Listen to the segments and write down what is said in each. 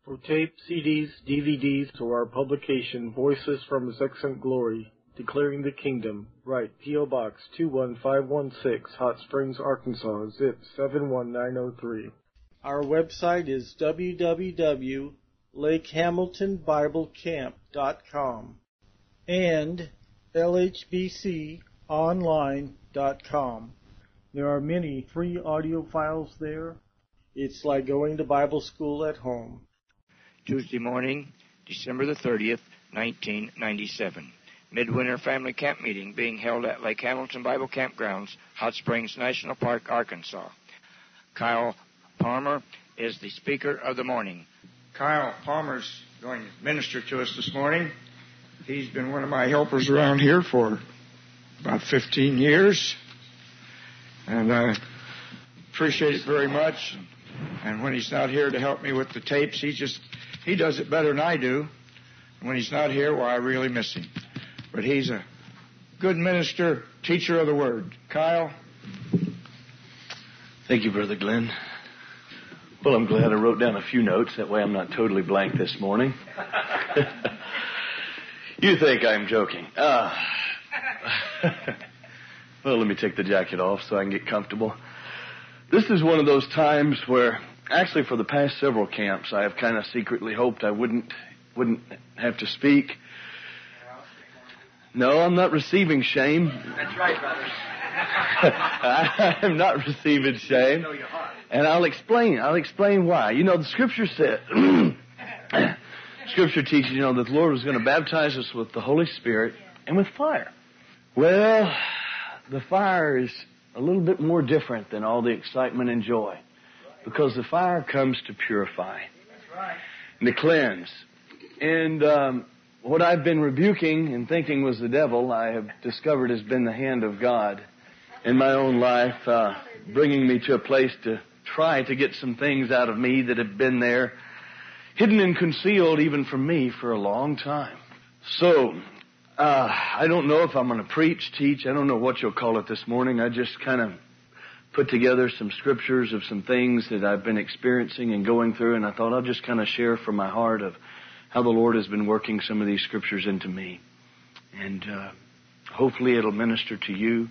For tape, CDs, DVDs, or our publication, Voices from His Excellent Glory, Declaring the Kingdom, write P.O. Box 21516, Hot Springs, Arkansas, zip 71903. Our website is www.lakehamiltonbiblecamp.com and lhbconline.com. There are many free audio files there. It's like going to Bible school at home. Tuesday morning, December the 30th, 1997. Midwinter Family Camp Meeting being held at Lake Hamilton Bible Campgrounds, Hot Springs National Park, Arkansas. Kyle Palmer is the speaker of the morning. Kyle Palmer's going to minister to us this morning. He's been one of my helpers around here for about 15 years, and I appreciate it very much. And when he's not here to help me with the tapes, he does it better than I do. When he's not here, well, I really miss him. But he's a good minister, teacher of the Word. Kyle? Thank you, Brother Glenn. Well, I'm glad I wrote down a few notes. That way I'm not totally blank this morning. You think I'm joking. Well, let me take the jacket off so I can get comfortable. This is one of those times where, actually for the past several camps, I have kind of secretly hoped I wouldn't have to speak. No, I'm not receiving shame. That's right, brother. I'm not receiving shame. And I'll explain why. You know, the Scripture said, Scripture teaches, that the Lord was going to baptize us with the Holy Spirit and with fire. Well, the fire is a little bit more different than all the excitement and joy, because the fire comes to purify and to cleanse. And what I've been rebuking and thinking was the devil, I have discovered has been the hand of God in my own life, bringing me to a place to try to get some things out of me that have been there, hidden and concealed even from me for a long time. So, I don't know if I'm going to preach, teach, I don't know what you'll call it this morning. I just kind of put together some scriptures of some things that I've been experiencing and going through, and I thought I'll just kind of share from my heart of how the Lord has been working some of these scriptures into me. And hopefully it'll minister to you.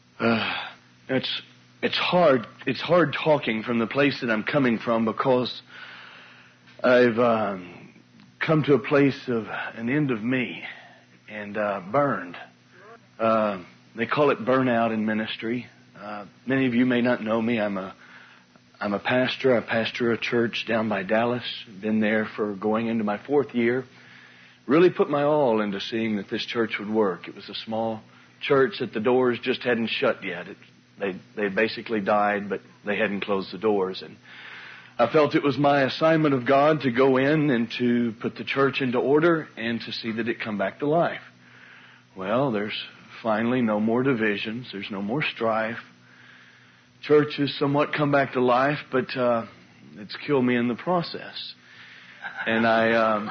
It's hard talking from the place that I'm coming from, because I've come to a place of an end of me and burned. They call it burnout in ministry. Many of you may not know me. I'm a pastor. I pastor a church down by Dallas. Been there for going into my 4th year. Really put my all into seeing that this church would work. It was a small church that the doors just hadn't shut yet. They basically died, but they hadn't closed the doors. And I felt it was my assignment of God to go in and to put the church into order and to see that it come back to life. Well, there's finally no more divisions. There's no more strife. Church has somewhat come back to life, but it's killed me in the process. And I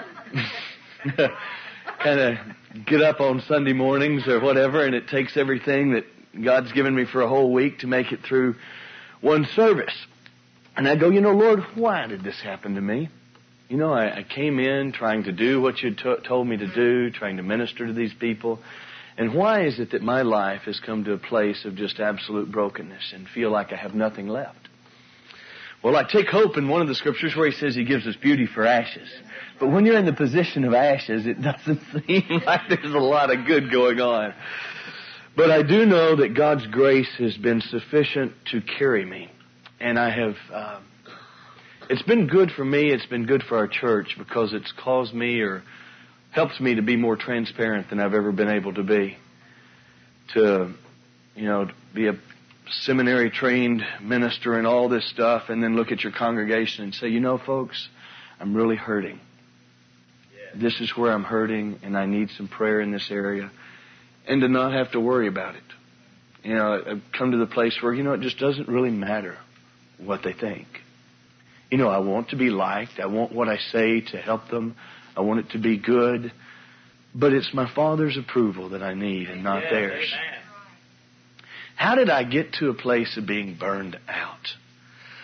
kind of get up on Sunday mornings or whatever, and it takes everything that God's given me for a whole week to make it through one service. And I go, Lord, why did this happen to me? I came in trying to do what you told me to do, trying to minister to these people. And why is it that my life has come to a place of just absolute brokenness and feel like I have nothing left? Well, I take hope in one of the scriptures where he says he gives us beauty for ashes. But when you're in the position of ashes, it doesn't seem like there's a lot of good going on. But I do know that God's grace has been sufficient to carry me. And I have, it's been good for me, it's been good for our church, because it's caused me or helps me to be more transparent than I've ever been able to be. To be a seminary-trained minister and all this stuff, and then look at your congregation and say, folks, I'm really hurting. Yeah. This is where I'm hurting, and I need some prayer in this area. And to not have to worry about it. I've come to the place where, it just doesn't really matter what they think. I want to be liked. I want what I say to help them. I want it to be good. But it's my Father's approval that I need and not theirs. How did I get to a place of being burned out?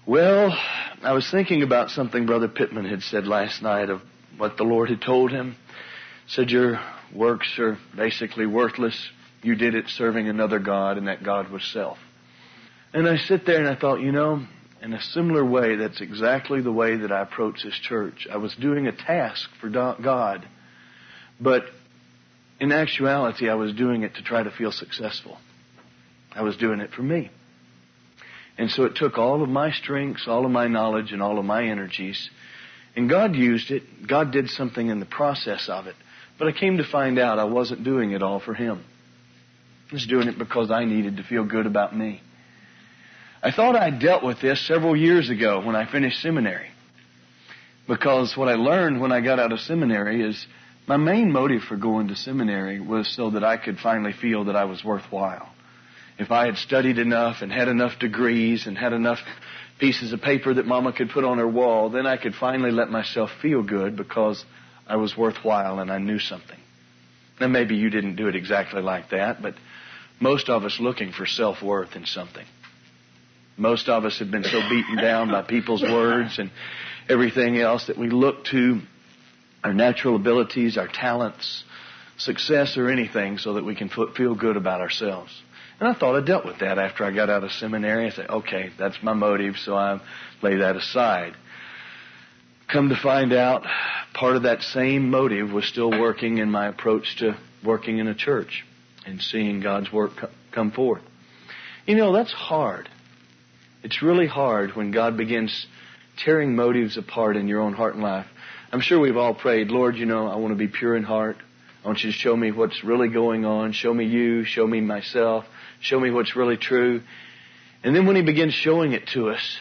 Well, I was thinking about something Brother Pittman had said last night of what the Lord had told him. Said your works are basically worthless. You did it serving another God, and that God was self. And I sit there and I thought, in a similar way, that's exactly the way that I approach this church. I was doing a task for God, but in actuality, I was doing it to try to feel successful. I was doing it for me. And so it took all of my strengths, all of my knowledge, and all of my energies. And God used it. God did something in the process of it. But I came to find out I wasn't doing it all for Him. I was doing it because I needed to feel good about me. I thought I dealt with this several years ago when I finished seminary. Because what I learned when I got out of seminary is my main motive for going to seminary was so that I could finally feel that I was worthwhile. If I had studied enough and had enough degrees and had enough pieces of paper that Mama could put on her wall, then I could finally let myself feel good because I was worthwhile and I knew something. Now maybe you didn't do it exactly like that, but most of us looking for self-worth in something. Most of us have been so beaten down by people's words and everything else that we look to our natural abilities, our talents, success or anything so that we can feel good about ourselves. And I thought I dealt with that after I got out of seminary. I said, okay, that's my motive, so I lay that aside. Come to find out, part of that same motive was still working in my approach to working in a church and seeing God's work come forth. That's hard. It's really hard when God begins tearing motives apart in your own heart and life. I'm sure we've all prayed, Lord, I want to be pure in heart. I want you to show me what's really going on. Show me you. Show me myself. Show me what's really true. And then when He begins showing it to us,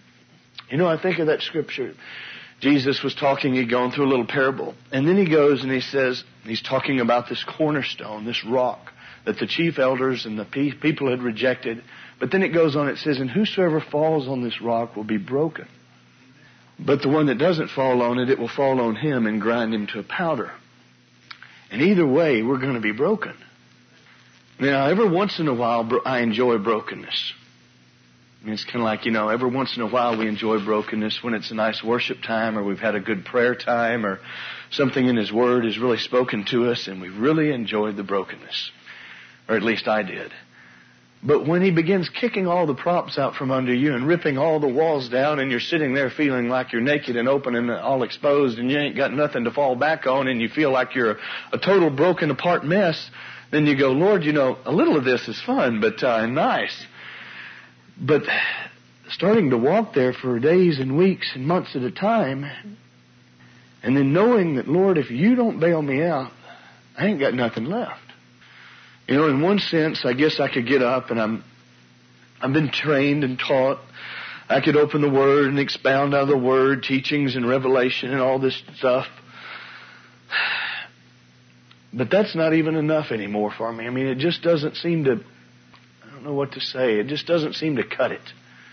I think of that scripture. Jesus was talking, he'd gone through a little parable. And then He goes and He says, He's talking about this cornerstone, this rock that the chief elders and the people had rejected. But then it goes on, it says, and whosoever falls on this rock will be broken. But the one that doesn't fall on it, it will fall on him and grind him to a powder. And either way, we're going to be broken. Now, every once in a while, I enjoy brokenness. It's kind of like, every once in a while we enjoy brokenness when it's a nice worship time or we've had a good prayer time or something in His Word has really spoken to us and we really enjoyed the brokenness. Or at least I did. But when He begins kicking all the props out from under you and ripping all the walls down and you're sitting there feeling like you're naked and open and all exposed and you ain't got nothing to fall back on and you feel like you're a total broken apart mess, then you go, Lord, a little of this is fun, but nice. But starting to walk there for days and weeks and months at a time and then knowing that, Lord, if you don't bail me out, I ain't got nothing left. In one sense, I guess I could get up and I've been trained and taught. I could open the Word and expound out of the Word, teachings and revelation and all this stuff. But that's not even enough anymore for me. It just doesn't seem to, I don't know what to say. It just doesn't seem to cut it.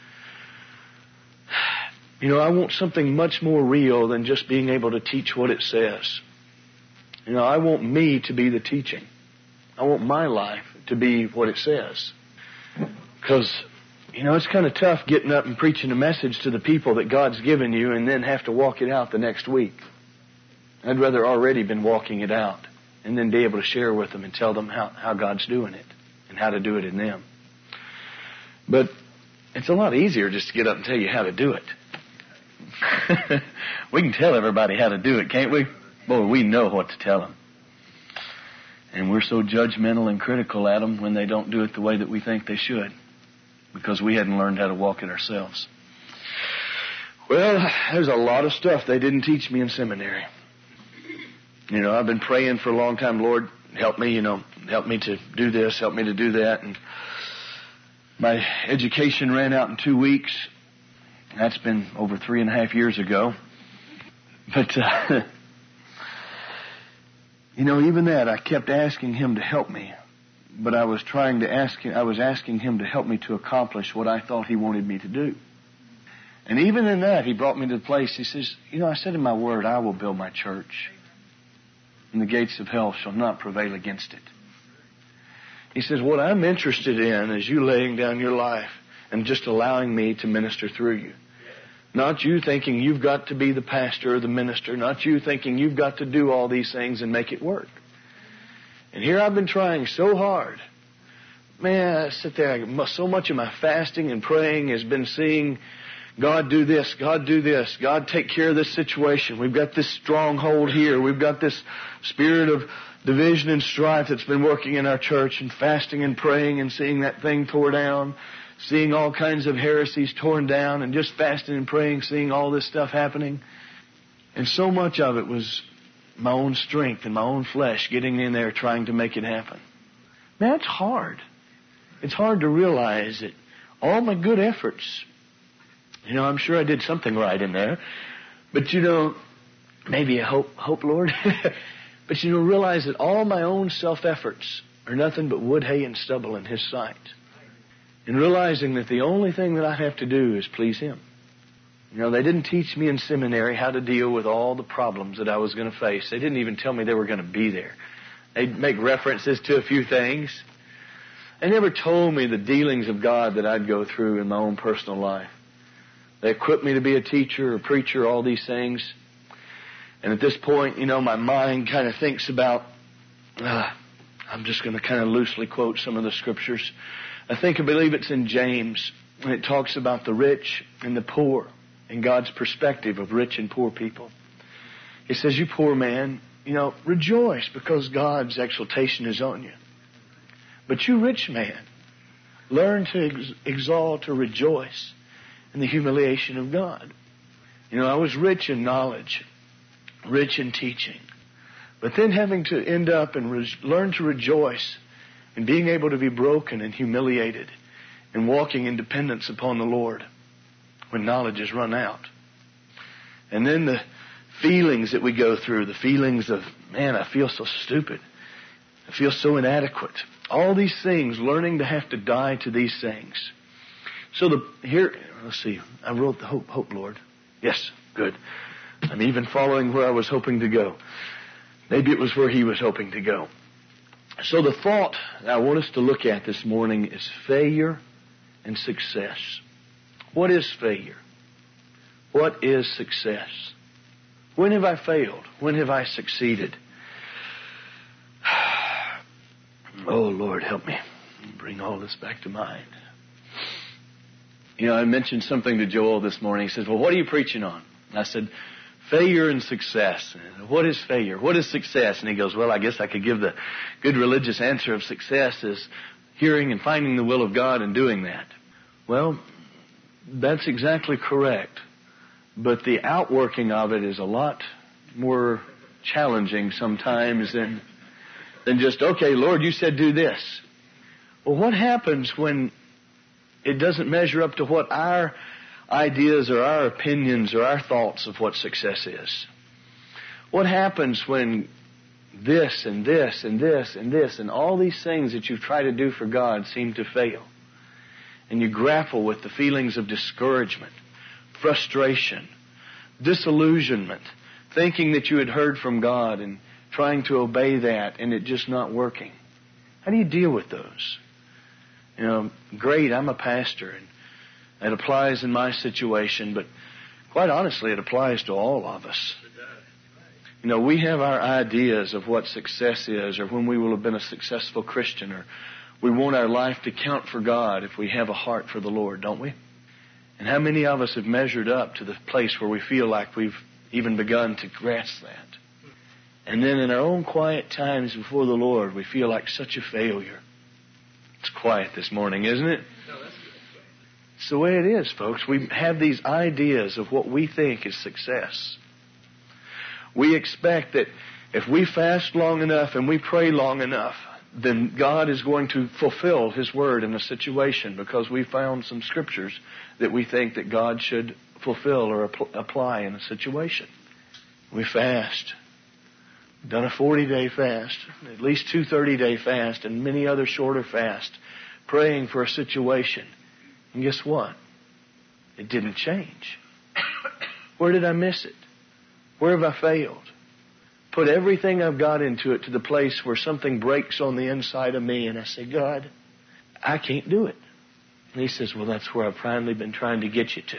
I want something much more real than just being able to teach what it says. I want me to be the teaching. I want my life to be what it says. Because, it's kind of tough getting up and preaching a message to the people that God's given you and then have to walk it out the next week. I'd rather already been walking it out and then be able to share with them and tell them how God's doing it and how to do it in them. But it's a lot easier just to get up and tell you how to do it. We can tell everybody how to do it, can't we? Boy, we know what to tell them. And we're so judgmental and critical at them when they don't do it the way that we think they should. Because we hadn't learned how to walk it ourselves. Well, there's a lot of stuff they didn't teach me in seminary. I've been praying for a long time, Lord, help me, help me to do this, help me to do that. And my education ran out in 2 weeks. That's been over 3.5 years ago. But, even that, I kept asking Him to help me. But I was asking Him to help me to accomplish what I thought He wanted me to do. And even in that, He brought me to the place, He says, I said in my Word, I will build my church. And the gates of hell shall not prevail against it. He says, what I'm interested in is you laying down your life and just allowing me to minister through you. Not you thinking you've got to be the pastor or the minister. Not you thinking you've got to do all these things and make it work. And here I've been trying so hard. Man, I sit there, so much of my fasting and praying has been seeing God do this, God do this, God take care of this situation. We've got this stronghold here. We've got this spirit of division and strife that's been working in our church, and fasting and praying and seeing that thing tore down, seeing all kinds of heresies torn down, and just fasting and praying, seeing all this stuff happening. And so much of it was my own strength and my own flesh getting in there trying to make it happen. Man, it's hard. It's hard to realize that all my good efforts, I'm sure I did something right in there, but maybe I hope, Lord, but realize that all my own self-efforts are nothing but wood, hay, and stubble in His sight. And realizing that the only thing that I have to do is please Him. They didn't teach me in seminary how to deal with all the problems that I was going to face. They didn't even tell me they were going to be there. They'd make references to a few things. They never told me the dealings of God that I'd go through in my own personal life. They equipped me to be a teacher, a preacher, all these things. And at this point, my mind kind of thinks about, I'm just going to kind of loosely quote some of the scriptures. I believe it's in James, and it talks about the rich and the poor and God's perspective of rich and poor people. He says, you poor man, rejoice because God's exaltation is on you. But you rich man, learn to exalt or rejoice in the humiliation of God. I was rich in knowledge, rich in teaching, but then having to end up and learn to rejoice in being able to be broken and humiliated and walking in dependence upon the Lord when knowledge has run out. And then the feelings that we go through, the feelings of, man, I feel so stupid. I feel so inadequate. All these things, learning to have to die to these things. So let's see, I wrote the hope, Lord. Yes, good. I'm even following where I was hoping to go. Maybe it was where He was hoping to go. So the thought that I want us to look at this morning is failure and success. What is failure? What is success? When have I failed? When have I succeeded? Oh, Lord, help me. Bring all this back to mind. I mentioned something to Joel this morning. He says, well, what are you preaching on? And I said, failure and success. What is failure? What is success? And he goes, well, I guess I could give the good religious answer of success is hearing and finding the will of God and doing that. Well, that's exactly correct. But the outworking of it is a lot more challenging sometimes than just, okay, Lord, you said do this. Well, what happens when it doesn't measure up to what our ideas or our opinions or our thoughts of what success is? What happens when this and this and this and this and all these things that you've tried to do for God seem to fail? And you grapple with the feelings of discouragement, frustration, disillusionment, thinking that you had heard from God and trying to obey that and it just not working. How do you deal with those? Great, I'm a pastor and it applies in my situation, but quite honestly, it applies to all of us. We have our ideas of what success is or when we will have been a successful Christian, or we want our life to count for God if we have a heart for the Lord, don't we? And how many of us have measured up to the place where we feel like we've even begun to grasp that? And then in our own quiet times before the Lord, we feel like such a failure. It's quiet this morning, isn't it? No, that's good. It's the way it is, folks. We have these ideas of what we think is success. We expect that if we fast long enough and we pray long enough, then God is going to fulfill His word in a situation because we found some scriptures that we think that God should fulfill or apply in a situation. We fast. We've done a 40-day fast, at least 2 30-day fasts, and many other shorter fasts, praying for a situation. And guess what? It didn't change. Where did I miss it? Where have I failed? Put everything I've got into it to the place where something breaks on the inside of me and I say, God, I can't do it. And he says, well, that's where I've finally been trying to get you to.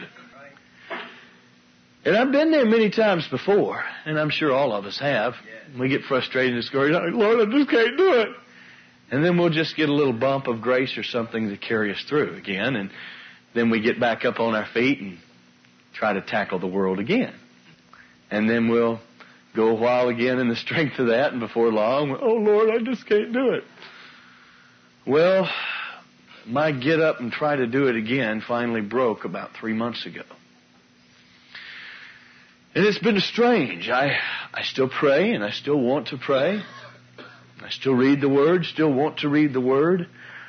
And I've been there many times before, and I'm sure all of us have. We get frustrated and discouraged. Like, Lord, I just can't do it. And then we'll just get a little bump of grace or something to carry us through again. And then we get back up on our feet and try to tackle the world again. And then we'll go a while again in the strength of that, and before long, oh, Lord, I just can't do it. Well, my get up and try to do it again finally broke about 3 months ago. And it's been strange. I still pray, and I still want to pray. I still read the Word, still want to read the Word.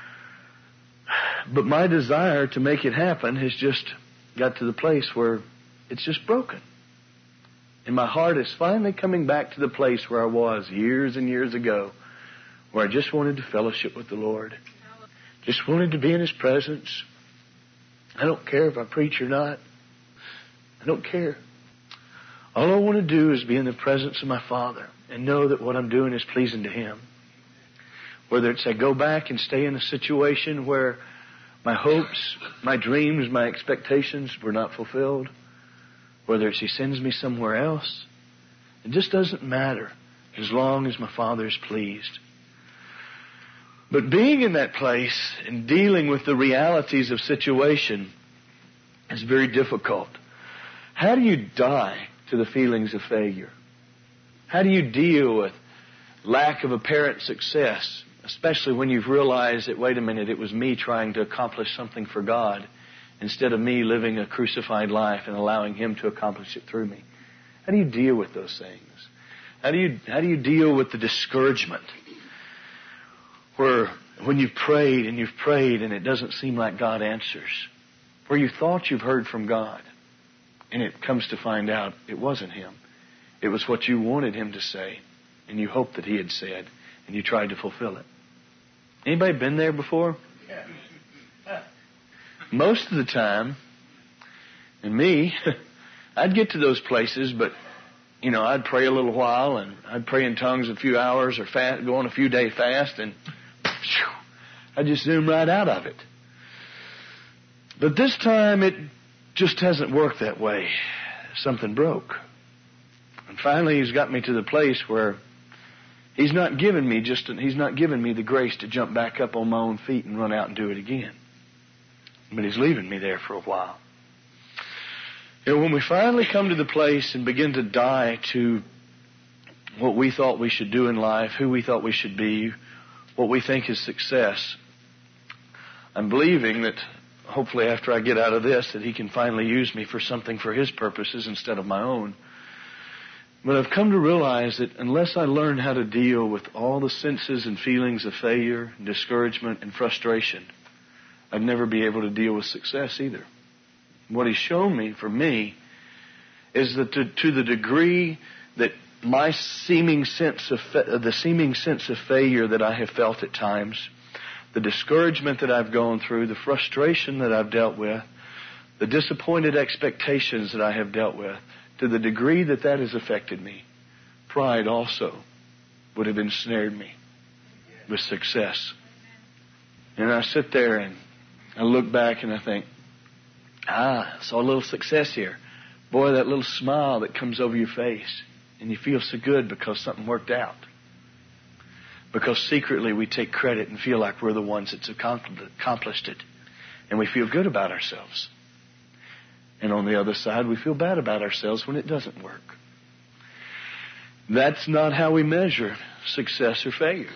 But my desire to make it happen has just got to the place where it's just broken. And my heart is finally coming back to the place where I was years and years ago, where I just wanted to fellowship with the Lord. Just wanted to be in His presence. I don't care if I preach or not. I don't care. All I want to do is be in the presence of my Father and know that what I'm doing is pleasing to Him. Whether it's I go back and stay in a situation where my hopes, my dreams, my expectations were not fulfilled, whether it's He sends me somewhere else, it just doesn't matter as long as my Father is pleased. But being in that place and dealing with the realities of situation is very difficult. How do you die to the feelings of failure? How do you deal with lack of apparent success, especially when you've realized that, wait a minute, it was me trying to accomplish something for God instead of me living a crucified life and allowing Him to accomplish it through me? How do you deal with those things? How do you deal with the discouragement where when you've prayed and it doesn't seem like God answers, where you thought you've heard from God and it comes to find out it wasn't Him. It was what you wanted Him to say and you hoped that He had said and you tried to fulfill it. Anybody been there before? Most of the time, and me, I'd get to those places, but, I'd pray a little while, and I'd pray in tongues a few hours or go on a few day fast, and I'd just zoom right out of it. But this time, it just hasn't worked that way. Something broke. And finally, He's got me to the place where He's not given me the grace to jump back up on my own feet and run out and do it again. But He's leaving me there for a while. When we finally come to the place and begin to die to what we thought we should do in life, who we thought we should be, what we think is success, I'm believing that hopefully after I get out of this that He can finally use me for something for His purposes instead of my own. But I've come to realize that unless I learn how to deal with all the senses and feelings of failure, discouragement, and frustration, I'd never be able to deal with success either. What He's shown me, for me, is that to the degree that my seeming sense of failure that I have felt at times, the discouragement that I've gone through, the frustration that I've dealt with, the disappointed expectations that I have dealt with, to the degree that that has affected me, pride also would have ensnared me with success. And I sit there and I look back and I think, I saw a little success here. Boy, that little smile that comes over your face. And you feel so good because something worked out. Because secretly we take credit and feel like we're the ones that's accomplished it. And we feel good about ourselves. And on the other side, we feel bad about ourselves when it doesn't work. That's not how we measure success or failure.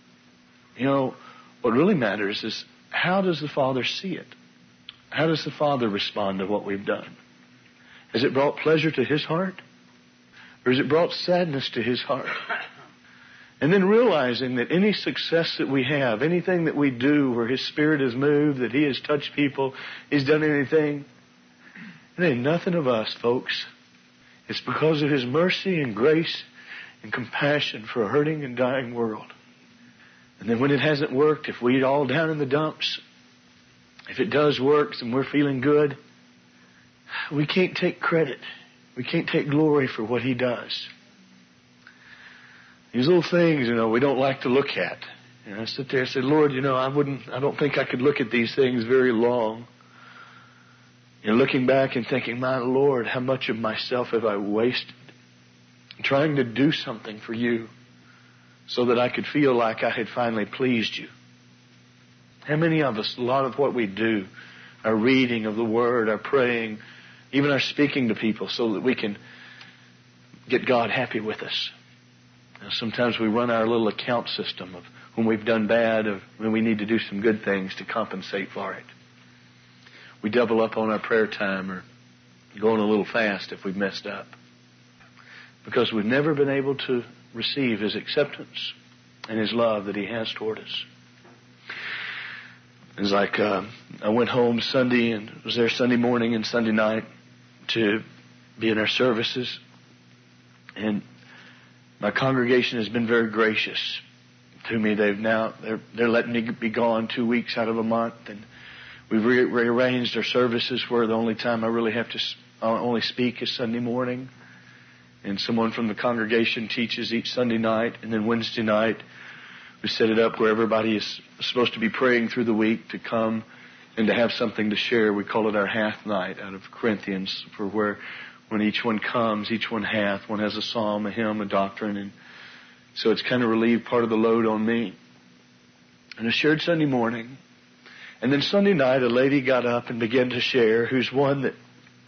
What really matters is, how does the Father see it? How does the Father respond to what we've done? Has it brought pleasure to His heart? Or has it brought sadness to His heart? And then realizing that any success that we have, anything that we do where His Spirit is moved, that He has touched people, He's done anything, it ain't nothing of us, folks. It's because of His mercy and grace and compassion for a hurting and dying world. And then when it hasn't worked, if we're all down in the dumps, if it does work and we're feeling good, we can't take credit. We can't take glory for what He does. These little things, we don't like to look at. And I sit there and say, Lord, I don't think I could look at these things very long. Looking back and thinking, my Lord, how much of myself have I wasted trying to do something for you so that I could feel like I had finally pleased you. How many of us, a lot of what we do, our reading of the Word, our praying, even our speaking to people so that we can get God happy with us. Sometimes we run our little account system of when we've done bad, of when we need to do some good things to compensate for it. We double up on our prayer time or going a little fast if we've messed up. Because we've never been able to receive His acceptance and His love that He has toward us. It's like I went home Sunday and was there Sunday morning and Sunday night to be in our services. And my congregation has been very gracious to me. They're letting me be gone 2 weeks out of a month, and we've rearranged our services where the only time I really have to only speak is Sunday morning. And someone from the congregation teaches each Sunday night, and then Wednesday night we set it up where everybody is supposed to be praying through the week to come and to have something to share. We call it our hath night out of Corinthians, for where when each one comes, each one hath. One has a psalm, a hymn, a doctrine, and so it's kind of relieved part of the load on me. And I shared Sunday morning, and then Sunday night a lady got up and began to share, who's one that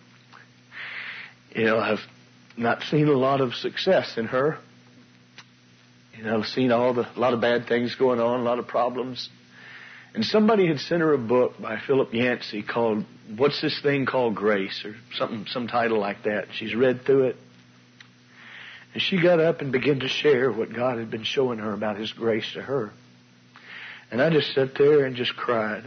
I've not seen a lot of success in her. Seen a lot of bad things going on, a lot of problems. And somebody had sent her a book by Philip Yancey called What's This Thing Called Grace, or some title like that. She's read through it. And she got up and began to share what God had been showing her about His grace to her. And I just sat there and just cried.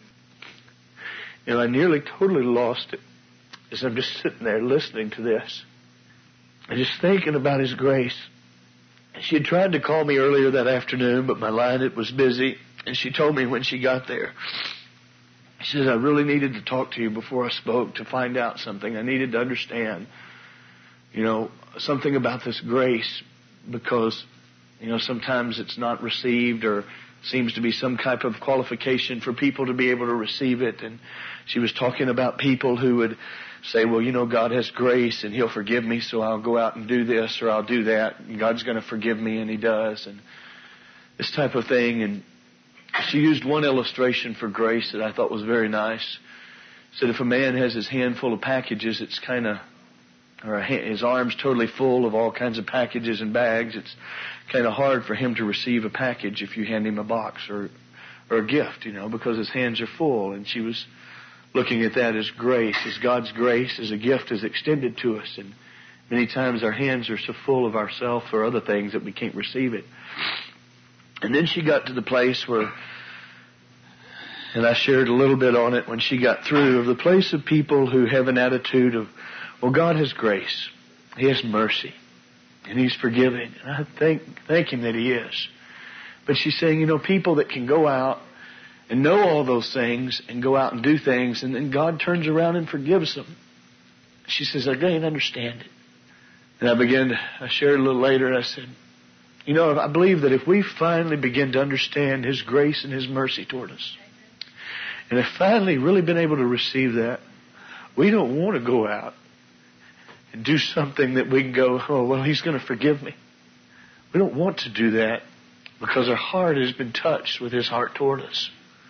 I nearly totally lost it as I'm just sitting there listening to this and just thinking about His grace. She had tried to call me earlier that afternoon, but my line, it was busy. And she told me when she got there, she says, I really needed to talk to you before I spoke to find out something. I needed to understand, something about this grace, because, sometimes it's not received or seems to be some type of qualification for people to be able to receive it. And she was talking about people who would say, well, God has grace and He'll forgive me, so I'll go out and do this or I'll do that. And God's going to forgive me, and He does. And this type of thing. And she used one illustration for grace that I thought was very nice. Said if a man has his hand full of packages, it's his arm's totally full of all kinds of packages and bags, it's kind of hard for him to receive a package if you hand him a box or a gift, because his hands are full. And she was looking at that as grace, as God's grace as a gift is extended to us. And many times our hands are so full of ourselves or other things that we can't receive it. And then she got to the place where, and I shared a little bit on it when she got through, of the place of people who have an attitude of, well, God has grace. He has mercy. And He's forgiving. And I thank Him that He is. But she's saying, people that can go out and know all those things and go out and do things, and then God turns around and forgives them. She says, I can't understand it. And I shared a little later, and I said, I believe that if we finally begin to understand His grace and His mercy toward us, and have finally really been able to receive that, we don't want to go out and do something that we can go, oh, well, He's going to forgive me. We don't want to do that because our heart has been touched with His heart toward us.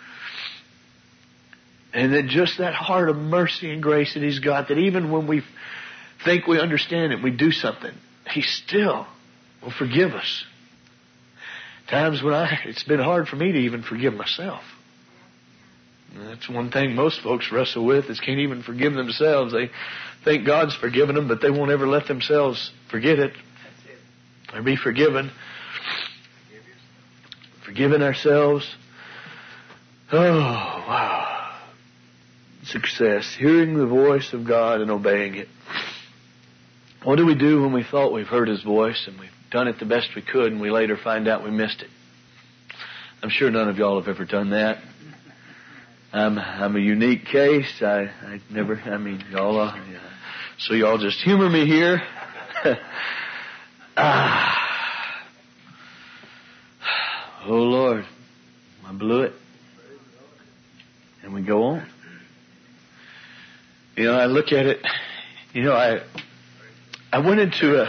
And then just that heart of mercy and grace that He's got, that even when we think we understand it, we do something, He still will forgive us. Times when it's been hard for me to even forgive myself. And that's one thing most folks wrestle with, is can't even forgive themselves. They think God's forgiven them, but they won't ever let themselves forget it or be forgiven. Forgiving ourselves. Oh, wow. Success. Hearing the voice of God and obeying it. What do we do when we thought we've heard His voice and we've done it the best we could, and we later find out we missed it? I'm sure none of y'all have ever done that. I'm a unique case. Y'all, so y'all just humor me here. Oh, Lord. blew it. And we go on. You know, I look at it, you know, I went into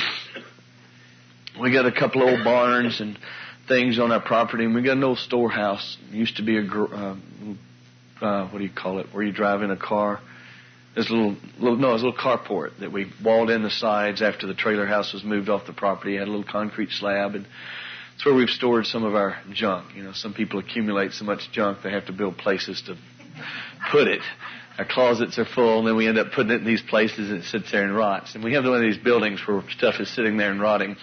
we got a couple old barns and things on our property, and we got an old storehouse. It used to be what do you call it, where you drive in a car. There's it was a little carport that we walled in the sides after the trailer house was moved off the property. It had a little concrete slab, and it's where we've stored some of our junk. You know, some people accumulate so much junk they have to build places to put it. Our closets are full, and then we end up putting it in these places, and it sits there and rots. And we have one of these buildings where stuff is sitting there and rotting.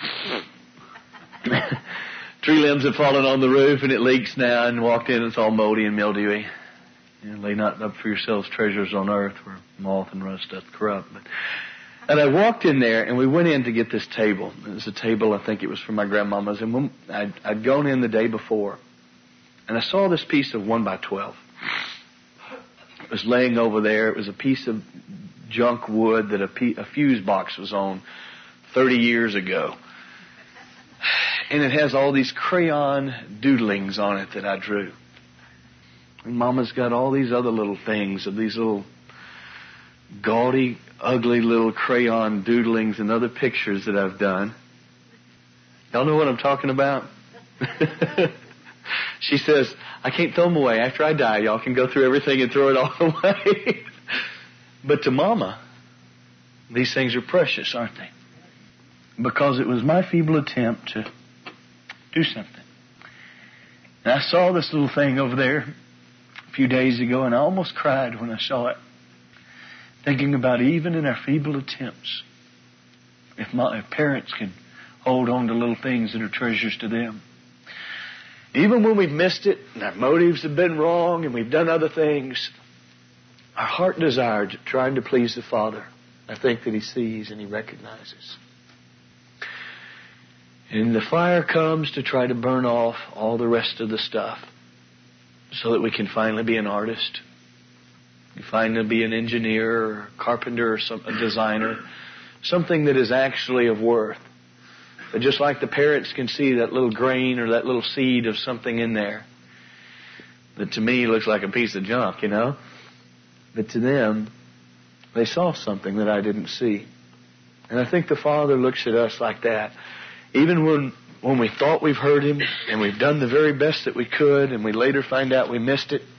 Tree limbs have fallen on the roof, and it leaks now, and walked in, it's all moldy and mildewy. You know, lay not up for yourselves treasures on earth where moth and rust doth corrupt. And I walked in there, and we went in to get this table. It was a table, I think it was from my grandmama's. And when I'd gone in the day before, and I saw this piece of 1x12. It was laying over there. It was a piece of junk wood that a fuse box was on 30 years ago. And it has all these crayon doodlings on it that I drew. And Mama's got all these other little things of these little gaudy, ugly little crayon doodlings and other pictures that I've done. Y'all know what I'm talking about? She says, I can't throw them away. After I die, y'all can go through everything and throw it all away. But to Mama, these things are precious, aren't they? Because it was my feeble attempt to do something. And I saw this little thing over there a few days ago, and I almost cried when I saw it, thinking about even in our feeble attempts, if parents can hold on to little things that are treasures to them. Even when we've missed it and our motives have been wrong and we've done other things, our heart desire trying to please the Father, I think that He sees and He recognizes. And the fire comes to try to burn off all the rest of the stuff so that we can finally be an artist, finally be an engineer or a carpenter or a designer, something that is actually of worth. But just like the parents can see that little grain or that little seed of something in there that to me looks like a piece of junk, you know. But to them, they saw something that I didn't see. And I think the Father looks at us like that. Even when we thought we've heard Him and we've done the very best that we could and we later find out we missed it,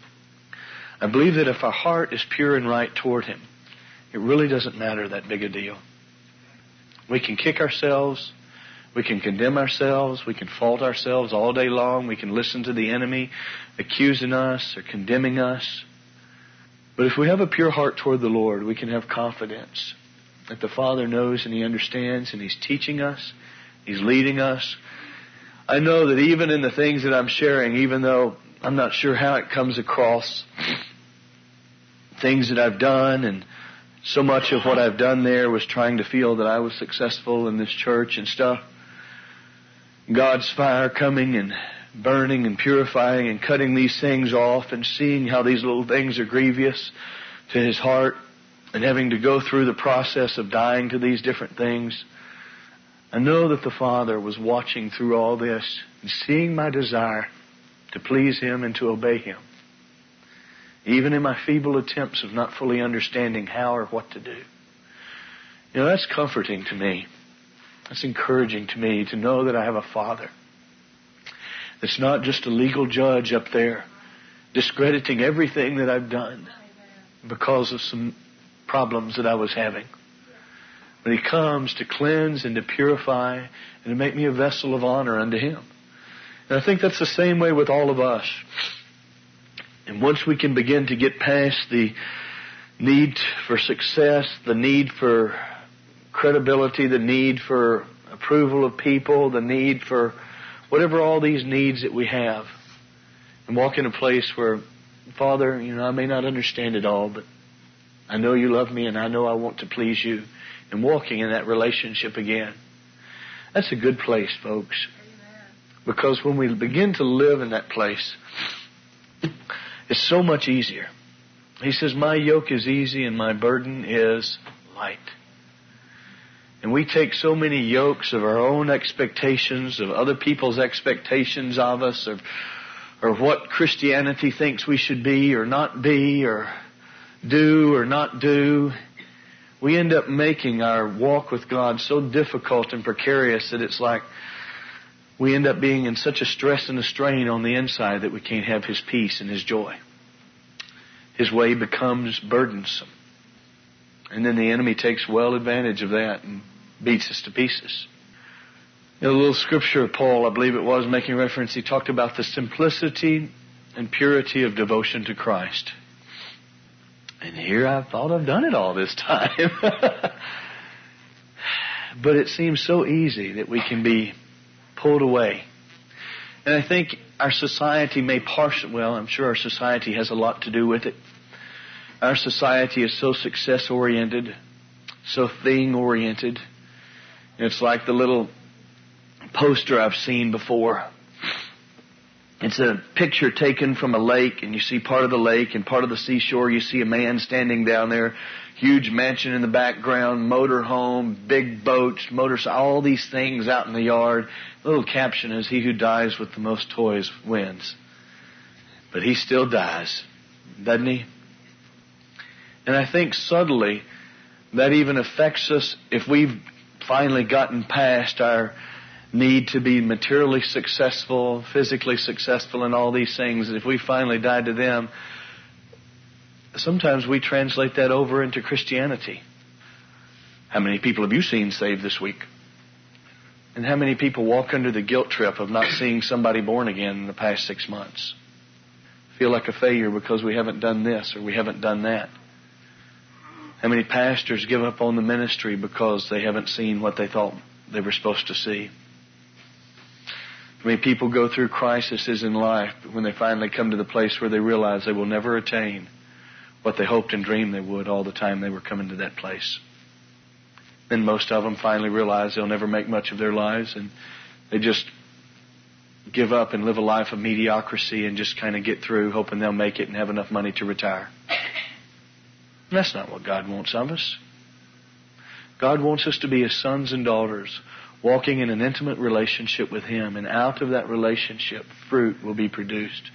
I believe that if our heart is pure and right toward Him, it really doesn't matter that big a deal. We can kick ourselves. We can condemn ourselves. We can fault ourselves all day long. We can listen to the enemy accusing us or condemning us. But if we have a pure heart toward the Lord, we can have confidence that the Father knows and He understands and He's teaching us. He's leading us. I know that even in the things that I'm sharing, even though I'm not sure how it comes across, things that I've done, and so much of what I've done there was trying to feel that I was successful in this church and stuff. God's fire coming and burning and purifying and cutting these things off and seeing how these little things are grievous to His heart and having to go through the process of dying to these different things. I know that the Father was watching through all this and seeing my desire to please Him and to obey Him, even in my feeble attempts of not fully understanding how or what to do. You know, that's comforting to me. That's encouraging to me to know that I have a Father that's not just a legal judge up there discrediting everything that I've done because of some problems that I was having. But He comes to cleanse and to purify and to make me a vessel of honor unto Him. And I think that's the same way with all of us. And once we can begin to get past the need for success, the need for credibility, the need for approval of people, the need for whatever all these needs that we have, and walk in a place where, Father, you know, I may not understand it all, but I know You love me and I know I want to please You, and walking in that relationship again. That's a good place, folks. Because when we begin to live in that place, it's so much easier. He says, my yoke is easy and my burden is light. And we take so many yokes of our own expectations, of other people's expectations of us, or or what Christianity thinks we should be or not be, or do or not do, we end up making our walk with God so difficult and precarious that it's like we end up being in such a stress and a strain on the inside that we can't have His peace and His joy. His way becomes burdensome. And then the enemy takes well advantage of that and beats us to pieces. In a little scripture of Paul, I believe it was, making reference, he talked about the simplicity and purity of devotion to Christ. And here I thought I've done it all this time. But it seems so easy that we can be pulled away. And I think our society may I'm sure our society has a lot to do with it. Our society is so success-oriented, so thing-oriented. It's like the little poster I've seen before. It's a picture taken from a lake, and you see part of the lake and part of the seashore. You see a man standing down there, huge mansion in the background, motor home, big boats, all these things out in the yard. The little caption is, "He who dies with the most toys wins." But he still dies, doesn't he? And I think subtly that even affects us if we've finally gotten past our need to be materially successful, physically successful, and all these things. If we finally died to them, sometimes we translate that over into Christianity. How many people have you seen saved this week? And how many people walk under the guilt trip of not seeing somebody born again in the past 6 months? Feel like a failure because we haven't done this or we haven't done that. How many pastors give up on the ministry because they haven't seen what they thought they were supposed to see? How many people go through crises in life, but when they finally come to the place where they realize they will never attain what they hoped and dreamed they would all the time they were coming to that place? Then most of them finally realize they'll never make much of their lives, and they just give up and live a life of mediocrity and just kind of get through, hoping they'll make it and have enough money to retire. And that's not what God wants of us. God wants us to be His sons and daughters, walking in an intimate relationship with Him, and out of that relationship, fruit will be produced.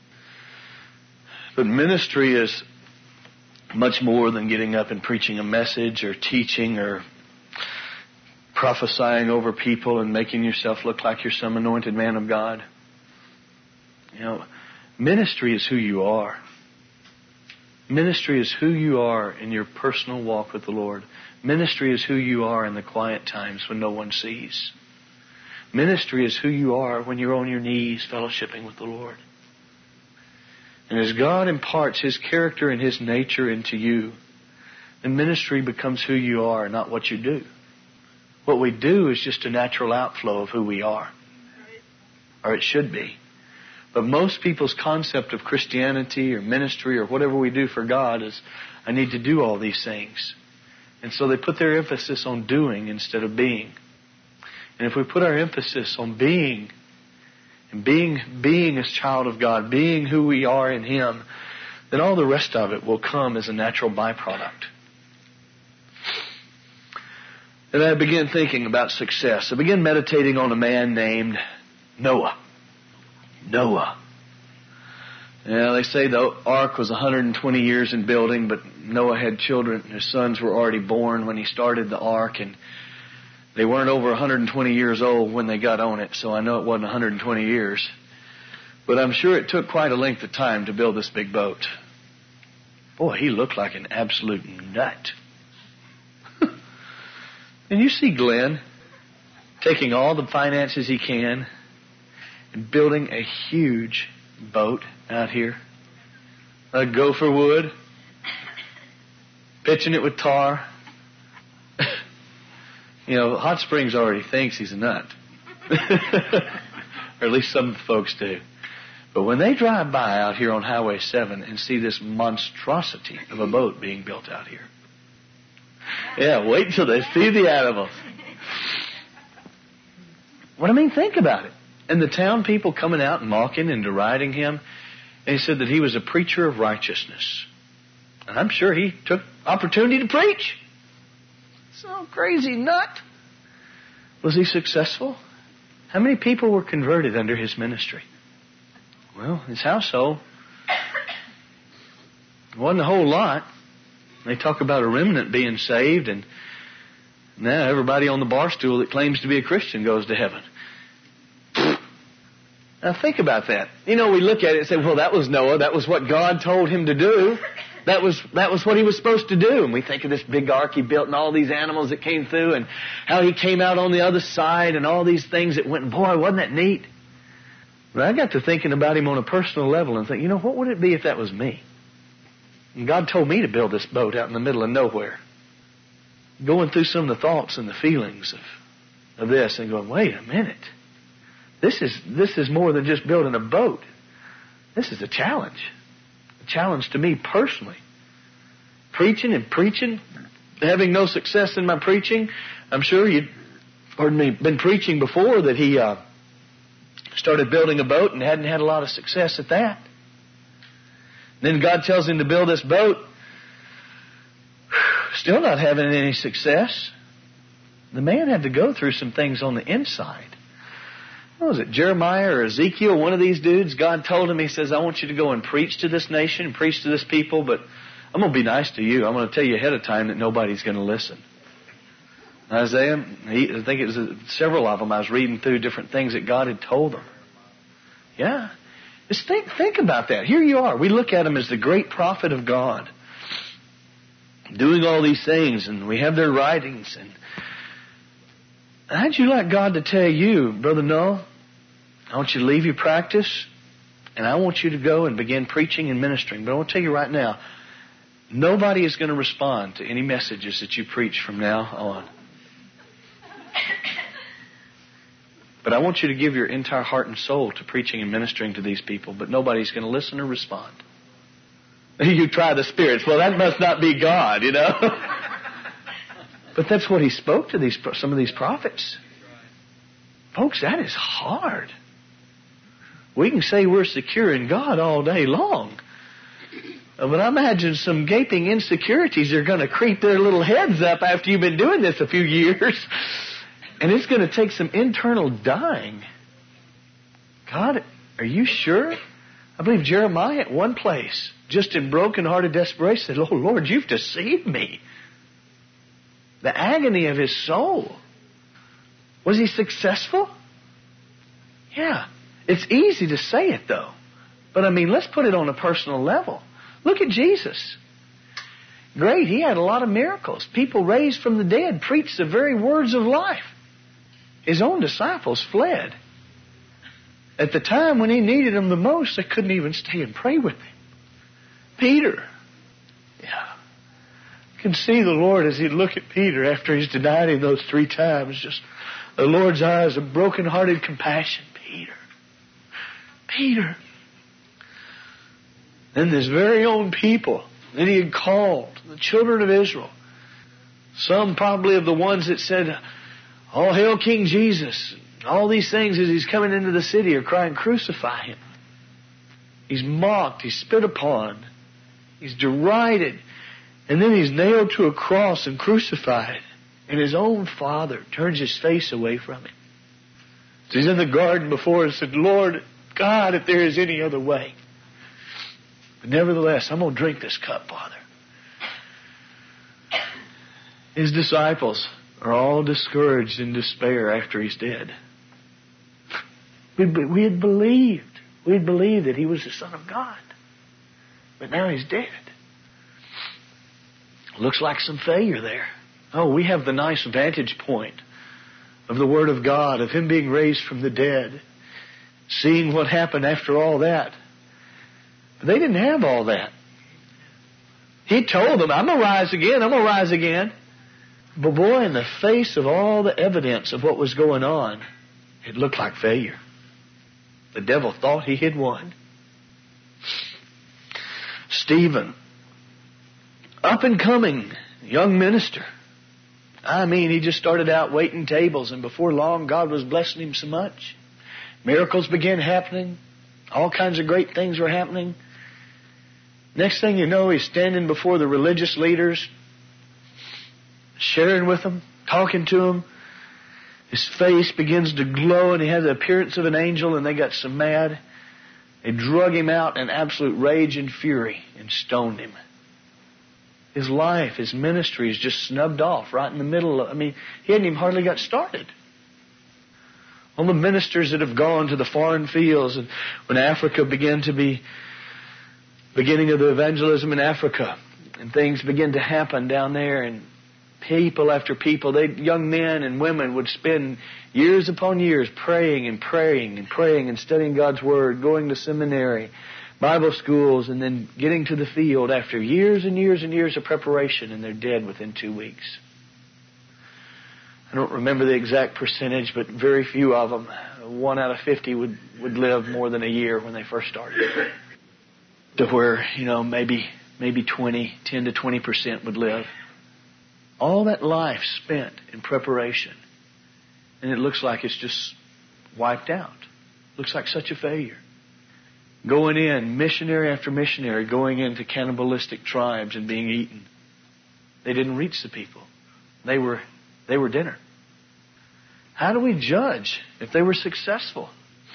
But ministry is much more than getting up and preaching a message or teaching or prophesying over people and making yourself look like you're some anointed man of God. You know, ministry is who you are. Ministry is who you are in your personal walk with the Lord. Ministry is who you are in the quiet times when no one sees. Ministry is who you are when you're on your knees fellowshipping with the Lord. And as God imparts His character and His nature into you, then ministry becomes who you are, not what you do. What we do is just a natural outflow of who we are. Or it should be. But most people's concept of Christianity or ministry or whatever we do for God is, I need to do all these things. And so they put their emphasis on doing instead of being. And if we put our emphasis on being, and being as child of God, being who we are in Him, then all the rest of it will come as a natural byproduct. And I began thinking about success. I began meditating on a man named Noah. Noah. Yeah, they say the ark was 120 years in building, but Noah had children. His sons were already born when he started the ark, and they weren't over 120 years old when they got on it, so I know it wasn't 120 years. But I'm sure it took quite a length of time to build this big boat. Boy, he looked like an absolute nut. And you see Glenn taking all the finances he can and building a huge boat out here. A gopher wood, pitching it with tar. You know, Hot Springs already thinks he's a nut. Or at least some folks do. But when they drive by out here on Highway 7 and see this monstrosity of a boat being built out here, yeah, wait until they see the animals. What I mean, think about it. And the town people coming out and mocking and deriding him. And he said that he was a preacher of righteousness. And I'm sure he took opportunity to preach. So crazy nut. Was he successful? How many people were converted under his ministry? Well, his household wasn't a whole lot. They talk about a remnant being saved, and now everybody on the bar stool that claims to be a Christian goes to heaven. Now think about that. You know, we look at it and say, well, that was Noah. That was what God told him to do. That was what he was supposed to do. And we think of this big ark he built and all these animals that came through and how he came out on the other side and all these things that went, boy, wasn't that neat? But I got to thinking about him on a personal level and think, you know, what would it be if that was me? And God told me to build this boat out in the middle of nowhere. Going through some of the thoughts and the feelings of this and going, wait a minute. This is more than just building a boat. This is a challenge. A challenge to me personally. Preaching, having no success in my preaching. I'm sure you'd been preaching before that he started building a boat and hadn't had a lot of success at that. Then God tells him to build this boat. Still not having any success. The man had to go through some things on the inside. What was it, Jeremiah or Ezekiel, one of these dudes? God told him, he says, I want you to go and preach to this nation, preach to this people, but I'm going to be nice to you. I'm going to tell you ahead of time that nobody's going to listen. Isaiah, I think it was several of them, I was reading through different things that God had told them. Yeah. Just think about that. Here you are. We look at him as the great prophet of God, doing all these things, and we have their writings. And how'd you like God to tell you, Brother Noah, I want you to leave your practice, and I want you to go and begin preaching and ministering. But I want to tell you right now, nobody is going to respond to any messages that you preach from now on. But I want you to give your entire heart and soul to preaching and ministering to these people, but nobody's going to listen or respond. You try the spirits. Well, that must not be God, you know. But that's what he spoke to some of these prophets. Folks, that is hard. We can say we're secure in God all day long. But I imagine some gaping insecurities are going to creep their little heads up after you've been doing this a few years. And it's going to take some internal dying. God, are you sure? I believe Jeremiah at one place, just in broken-hearted desperation, said, oh, Lord, you've deceived me. The agony of his soul. Was he successful? Yeah. It's easy to say it, though. But, I mean, let's put it on a personal level. Look at Jesus. Great. He had a lot of miracles. People raised from the dead, preached the very words of life. His own disciples fled. At the time when he needed them the most, they couldn't even stay and pray with him. Peter. Yeah. You can see the Lord as he'd look at Peter after he's denied him those 3 times. Just the Lord's eyes of broken-hearted compassion. Peter. Then his very own people that he had called, the children of Israel. Some probably of the ones that said, all hail King Jesus. All these things as he's coming into the city are crying, crucify him. He's mocked. He's spit upon. He's derided. And then he's nailed to a cross and crucified. And his own father turns his face away from him. So he's in the garden before and said, Lord God, if there is any other way. But nevertheless, I'm going to drink this cup, Father. His disciples are all discouraged in despair after he's dead. We had believed. We had believed that he was the Son of God. But now he's dead. Looks like some failure there. Oh, we have the nice vantage point of the Word of God, of him being raised from the dead, seeing what happened after all that. But they didn't have all that. He told them, I'm going to rise again, I'm going to rise again. But boy, in the face of all the evidence of what was going on, it looked like failure. The devil thought he had won. Stephen, up and coming young minister. I mean, he just started out waiting tables, and before long, God was blessing him so much. Miracles began happening. All kinds of great things were happening. Next thing you know, he's standing before the religious leaders, sharing with them, talking to them. His face begins to glow, and he has the appearance of an angel, and they got so mad. They drug him out in absolute rage and fury and stoned him. His life, his ministry is just snubbed off right in the middle. He hadn't even hardly got started. All the ministers that have gone to the foreign fields, and when Africa began to be beginning of the evangelism in Africa, and things began to happen down there, and people after people, young men and women would spend years upon years praying and praying and praying and studying God's Word, going to seminary, Bible schools, and then getting to the field after years and years and years of preparation, and they're dead within 2 weeks. I don't remember the exact percentage, but very few of them, 1 out of 50 would live more than a year when they first started. To where, maybe 10 to 20% would live. All that life spent in preparation, and it looks like it's just wiped out. Looks like such a failure. Going in, missionary after missionary, going into cannibalistic tribes and being eaten. They didn't reach the people. They were dinner. How do we judge if they were successful?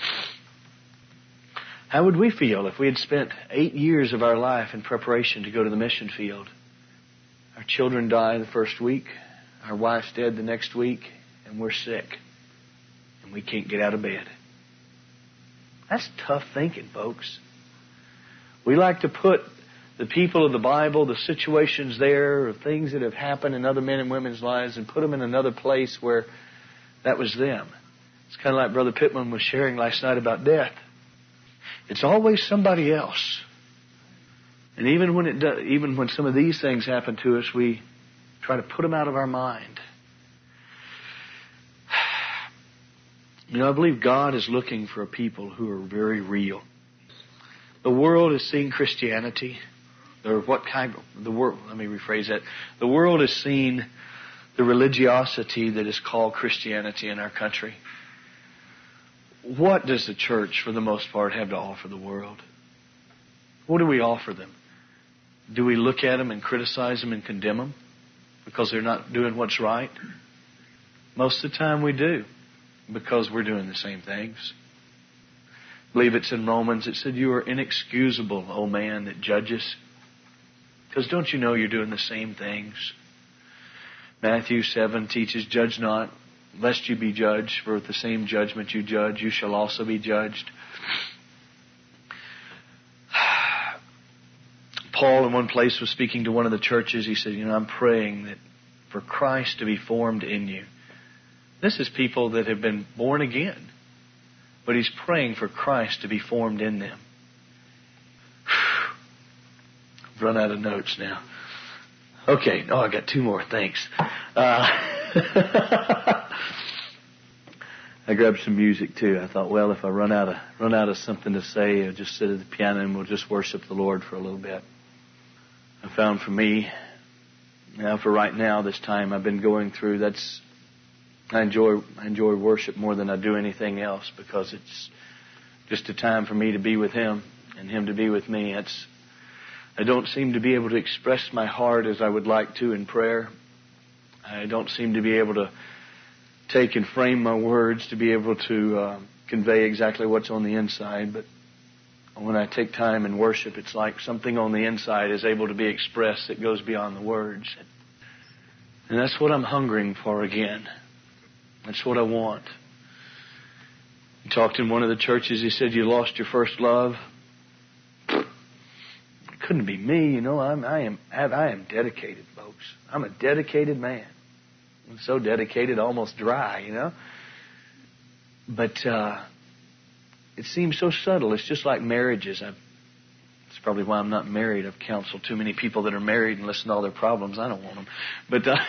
How would we feel if we had spent 8 years of our life in preparation to go to the mission field? Our children die the first week, our wife's dead the next week, and we're sick, and we can't get out of bed. That's tough thinking, folks. We like to put the people of the Bible, the situations there, or things that have happened in other men and women's lives, and put them in another place where that was them. It's kind of like Brother Pittman was sharing last night about death. It's always somebody else. And even when some of these things happen to us, we try to put them out of our mind. I believe God is looking for a people who are very real. The world has seen Christianity. Or what kind of the world? Let me rephrase that. The world has seen the religiosity that is called Christianity in our country. What does the church, for the most part, have to offer the world? What do we offer them? Do we look at them and criticize them and condemn them because they're not doing what's right? Most of the time we do, because we're doing the same things. I believe it's in Romans. It said, "You are inexcusable, O man that judges." Because don't you know you're doing the same things? Matthew 7 teaches, "Judge not, lest you be judged, for with the same judgment you judge, you shall also be judged." Paul in one place was speaking to one of the churches. He said, "I'm praying that for Christ to be formed in you." This is people that have been born again. But he's praying for Christ to be formed in them. I've run out of notes now. Okay. Oh, I got 2 more. Thanks. I grabbed some music too. I thought, well, if I run out of something to say, I'll just sit at the piano and we'll just worship the Lord for a little bit. I found for me, for right now, this time I've been going through, I enjoy worship more than I do anything else, because it's just a time for me to be with Him and Him to be with me. I don't seem to be able to express my heart as I would like to in prayer. I don't seem to be able to take and frame my words to be able to convey exactly what's on the inside. But when I take time in worship, it's like something on the inside is able to be expressed that goes beyond the words. And that's what I'm hungering for again. That's what I want. He talked in one of the churches. He said, "You lost your first love." It couldn't be me, I am dedicated, folks. I'm a dedicated man. I'm so dedicated, almost dry, But it seems so subtle. It's just like marriages. It's probably why I'm not married. I've counseled too many people that are married and listened to all their problems. I don't want them.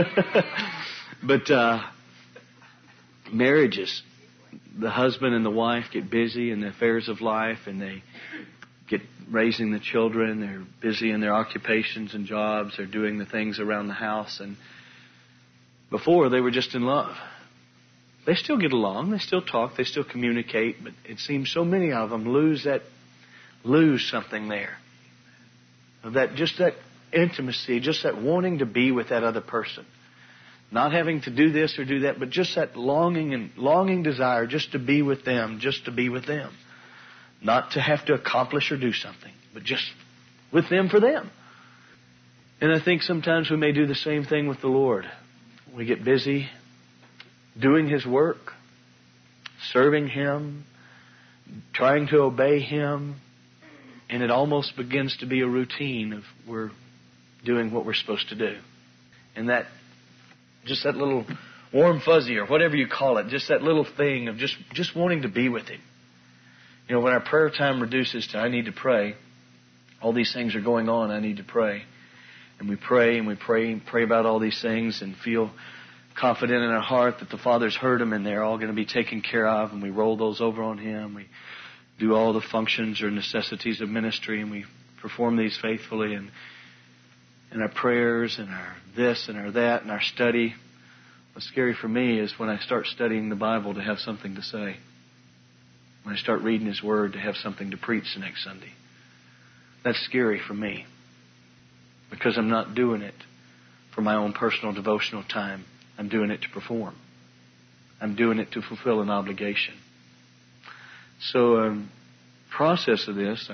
But marriages, the husband and the wife get busy in the affairs of life, and they get raising the children. They're busy in their occupations and jobs. They're doing the things around the house. And before, they were just in love. They still get along. They still talk. They still communicate. But it seems so many of them lose something there. Just that intimacy, just that wanting to be with that other person. Not having to do this or do that, but just that longing desire just to be with them, Not to have to accomplish or do something, but just with them for them. And I think sometimes we may do the same thing with the Lord. We get busy doing His work, serving Him, trying to obey Him, and it almost begins to be a routine of we're doing what we're supposed to do. And that, just that little warm fuzzy or whatever you call it, just that little thing of just wanting to be with Him. You know, when our prayer time reduces to I need to pray, all these things are going on, I need to pray. And we pray and we pray about all these things and feel confident in our heart that the Father's heard them and they're all going to be taken care of, and we roll those over on Him. We do all the functions or necessities of ministry, and we perform these faithfully, and our prayers and our this and our that and our study. What's scary for me is when I start studying the Bible to have something to say. When I start reading His Word to have something to preach the next Sunday. That's scary for me, because I'm not doing it for my own personal devotional time. I'm doing it to perform. I'm doing it to fulfill an obligation. So, process of this,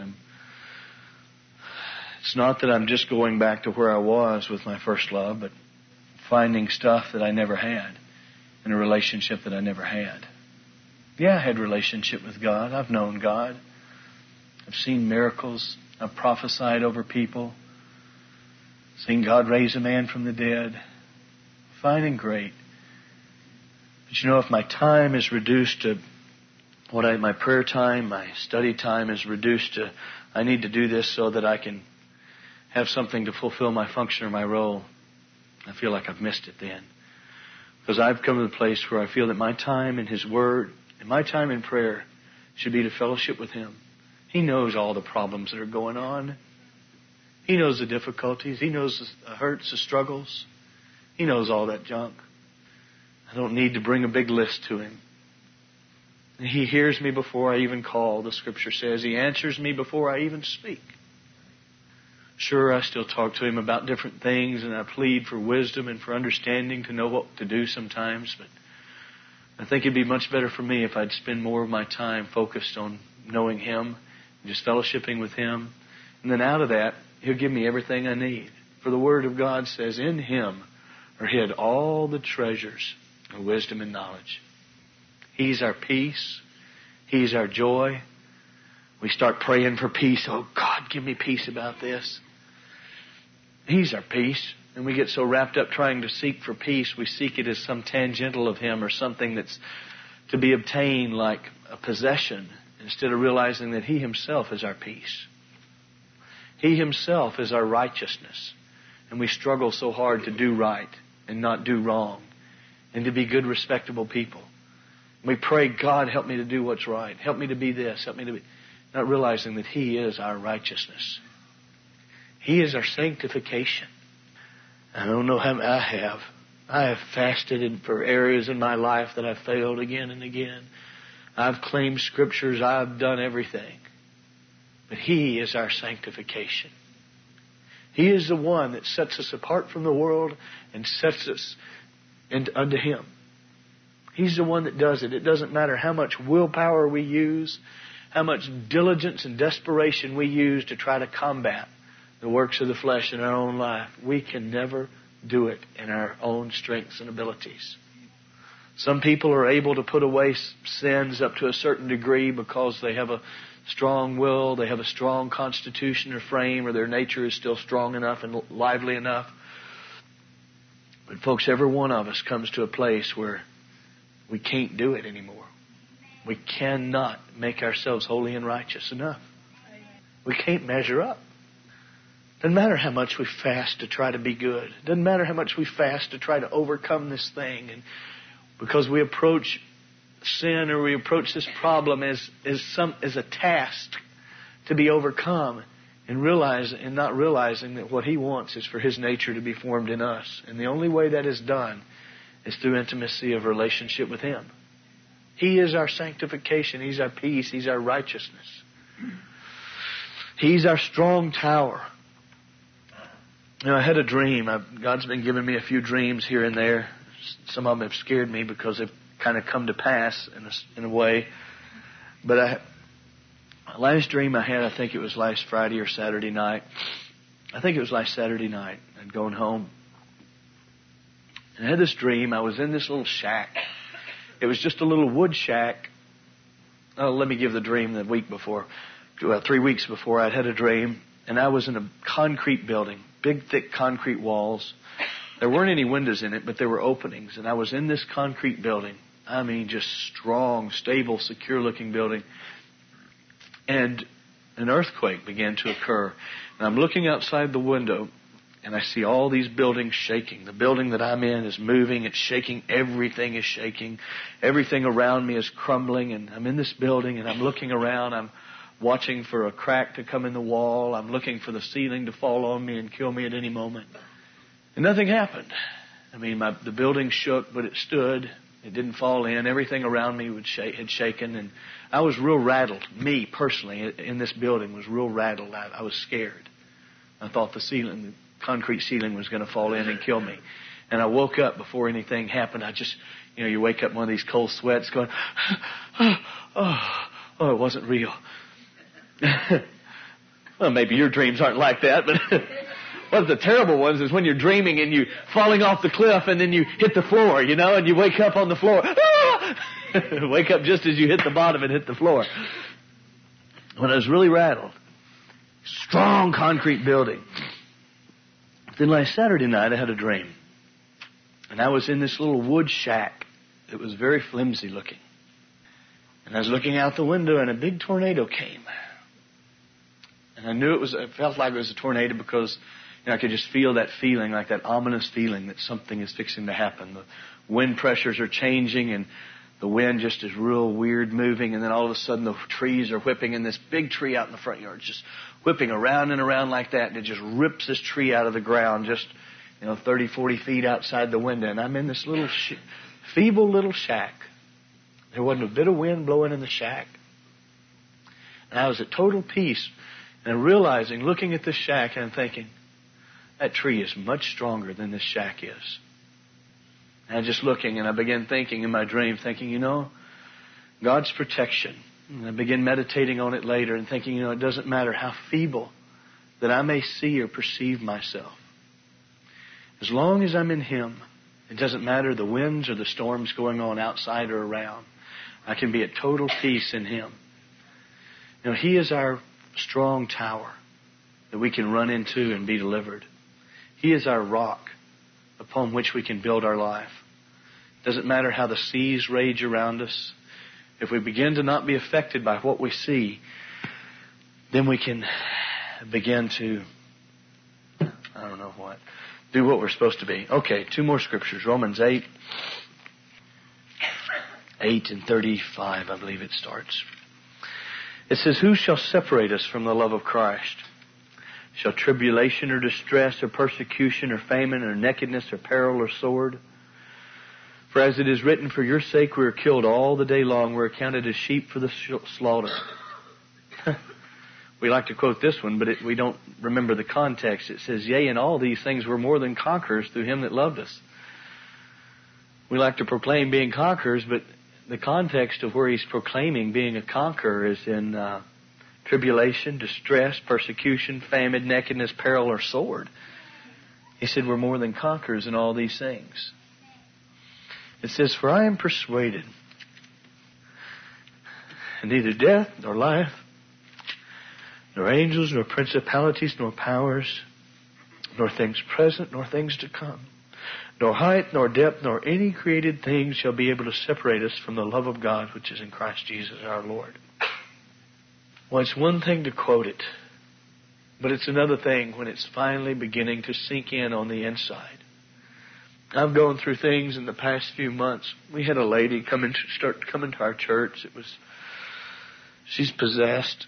it's not that I'm just going back to where I was with my first love, but finding stuff that I never had in a relationship that I never had. Yeah, I had a relationship with God. I've known God. I've seen miracles. I've prophesied over people. Seen God raise a man from the dead. Fine and great. But you know, if my time is reduced to my prayer time, my study time is reduced to, I need to do this so that I can have something to fulfill my function or my role, I feel like I've missed it then. Because I've come to the place where I feel that my time in His Word and my time in prayer should be to fellowship with Him. He knows all the problems that are going on. He knows the difficulties. He knows the hurts, the struggles. He knows all that junk. I don't need to bring a big list to Him. He hears me before I even call, the Scripture says. He answers me before I even speak. Sure, I still talk to Him about different things, and I plead for wisdom and for understanding to know what to do sometimes, but I think it'd be much better for me if I'd spend more of my time focused on knowing Him, and just fellowshipping with Him. And then out of that, He'll give me everything I need. For the Word of God says, in Him are hid all the treasures of wisdom and knowledge. He's our peace. He's our joy. We start praying for peace. Oh, God, give me peace about this. He's our peace. And we get so wrapped up trying to seek for peace, we seek it as some tangential of Him or something that's to be obtained like a possession, instead of realizing that He Himself is our peace. He Himself is our righteousness. And we struggle so hard to do right and not do wrong and to be good, respectable people. We pray, God, help me to do what's right. Help me to be this. Help me to be... Not realizing that He is our righteousness. He is our sanctification. I don't know how I have fasted for areas in my life that I've failed again and again. I've claimed Scriptures. I've done everything. But He is our sanctification. He is the one that sets us apart from the world and sets us unto Him. He's the one that does it. It doesn't matter how much willpower we use, how much diligence and desperation we use to try to combat the works of the flesh in our own life. We can never do it in our own strengths and abilities. Some people are able to put away sins up to a certain degree because they have a strong will, they have a strong constitution or frame, or their nature is still strong enough and lively enough. But folks, every one of us comes to a place where we can't do it anymore. We cannot make ourselves holy and righteous enough. We can't measure up. Doesn't matter how much we fast to try to be good. Doesn't matter how much we fast to try to overcome this thing. And because we approach sin or we approach this problem as a task to be overcome, and not realizing that what He wants is for His nature to be formed in us. And the only way that is done is through intimacy of relationship with Him. He is our sanctification. He's our peace. He's our righteousness. He's our strong tower. You know, I had a dream. God's been giving me a few dreams here and there. Some of them have scared me because they've kind of come to pass in a way. But Last dream I had, I think it was last Friday or Saturday night. I think it was last Saturday night. I'd gone home. And I had this dream. I was in this little shack. It was just a little wood shack. Oh, let me give the dream the week before. 3 weeks before I'd had a dream. And I was in a concrete building. Big, thick concrete walls. There weren't any windows in it, but there were openings. And I was in this concrete building. I mean, just strong, stable, secure-looking building. And an earthquake began to occur. And I'm looking outside the window, and I see all these buildings shaking. The building that I'm in is moving. It's shaking. Everything is shaking. Everything around me is crumbling. And I'm in this building, and I'm looking around. I'm watching for a crack to come in the wall. I'm looking for the ceiling to fall on me and kill me at any moment. And nothing happened. I mean, the building shook, but it stood. It didn't fall in. Everything around me had shaken. And I was real rattled. Me, personally, in this building was real rattled. I was scared. I thought the concrete ceiling was going to fall in and kill me. And I woke up before anything happened. I just, you wake up in one of these cold sweats going, oh, it wasn't real. Well, maybe your dreams aren't like that, but one of the terrible ones is when you're dreaming and you're falling off the cliff and then you hit the floor, and you wake up on the floor. Wake up just as you hit the bottom and hit the floor. When I was really rattled. Strong concrete building. Then last Saturday night I had a dream. And I was in this little wood shack. It was very flimsy looking. And I was looking out the window and a big tornado came. And I knew it felt like it was a tornado because I could just feel that feeling, like that ominous feeling that something is fixing to happen. The wind pressures are changing and the wind just is real weird moving. And then all of a sudden the trees are whipping, and this big tree out in the front yard just whipping around and around like that. And it just rips this tree out of the ground just, 30, 40 feet outside the window. And I'm in this little feeble little shack. There wasn't a bit of wind blowing in the shack. And I was at total peace. And I'm realizing, looking at this shack, and I'm thinking, that tree is much stronger than this shack is. And I'm just looking, and I began thinking in my dream, God's protection. And I began meditating on it later and thinking, it doesn't matter how feeble that I may see or perceive myself. As long as I'm in Him, it doesn't matter the winds or the storms going on outside or around. I can be at total peace in Him. He is our strong tower that we can run into and be delivered. He is our rock upon which we can build our life. It doesn't matter how the seas rage around us. If we begin to not be affected by what we see, then we can begin to, do what we're supposed to be. Okay, 2 more scriptures. Romans 8 and 35, I believe it starts. It says, who shall separate us from the love of Christ? Shall tribulation or distress or persecution or famine or nakedness or peril or sword? For as it is written, for your sake we are killed all the day long. We are counted as sheep for the slaughter. We like to quote this one, but we don't remember the context. It says, yea, in all these things we're more than conquerors through Him that loved us. We like to proclaim being conquerors, but the context of where he's proclaiming being a conqueror is in tribulation, distress, persecution, famine, nakedness, peril, or sword. He said we're more than conquerors in all these things. It says, for I am persuaded neither death nor life, nor angels, nor principalities, nor powers, nor things present, nor things to come, nor height, nor depth, nor any created thing shall be able to separate us from the love of God which is in Christ Jesus our Lord. Well, it's one thing to quote it, but it's another thing when it's finally beginning to sink in on the inside. I've gone through things in the past few months. We had a lady start coming to our church. She's possessed.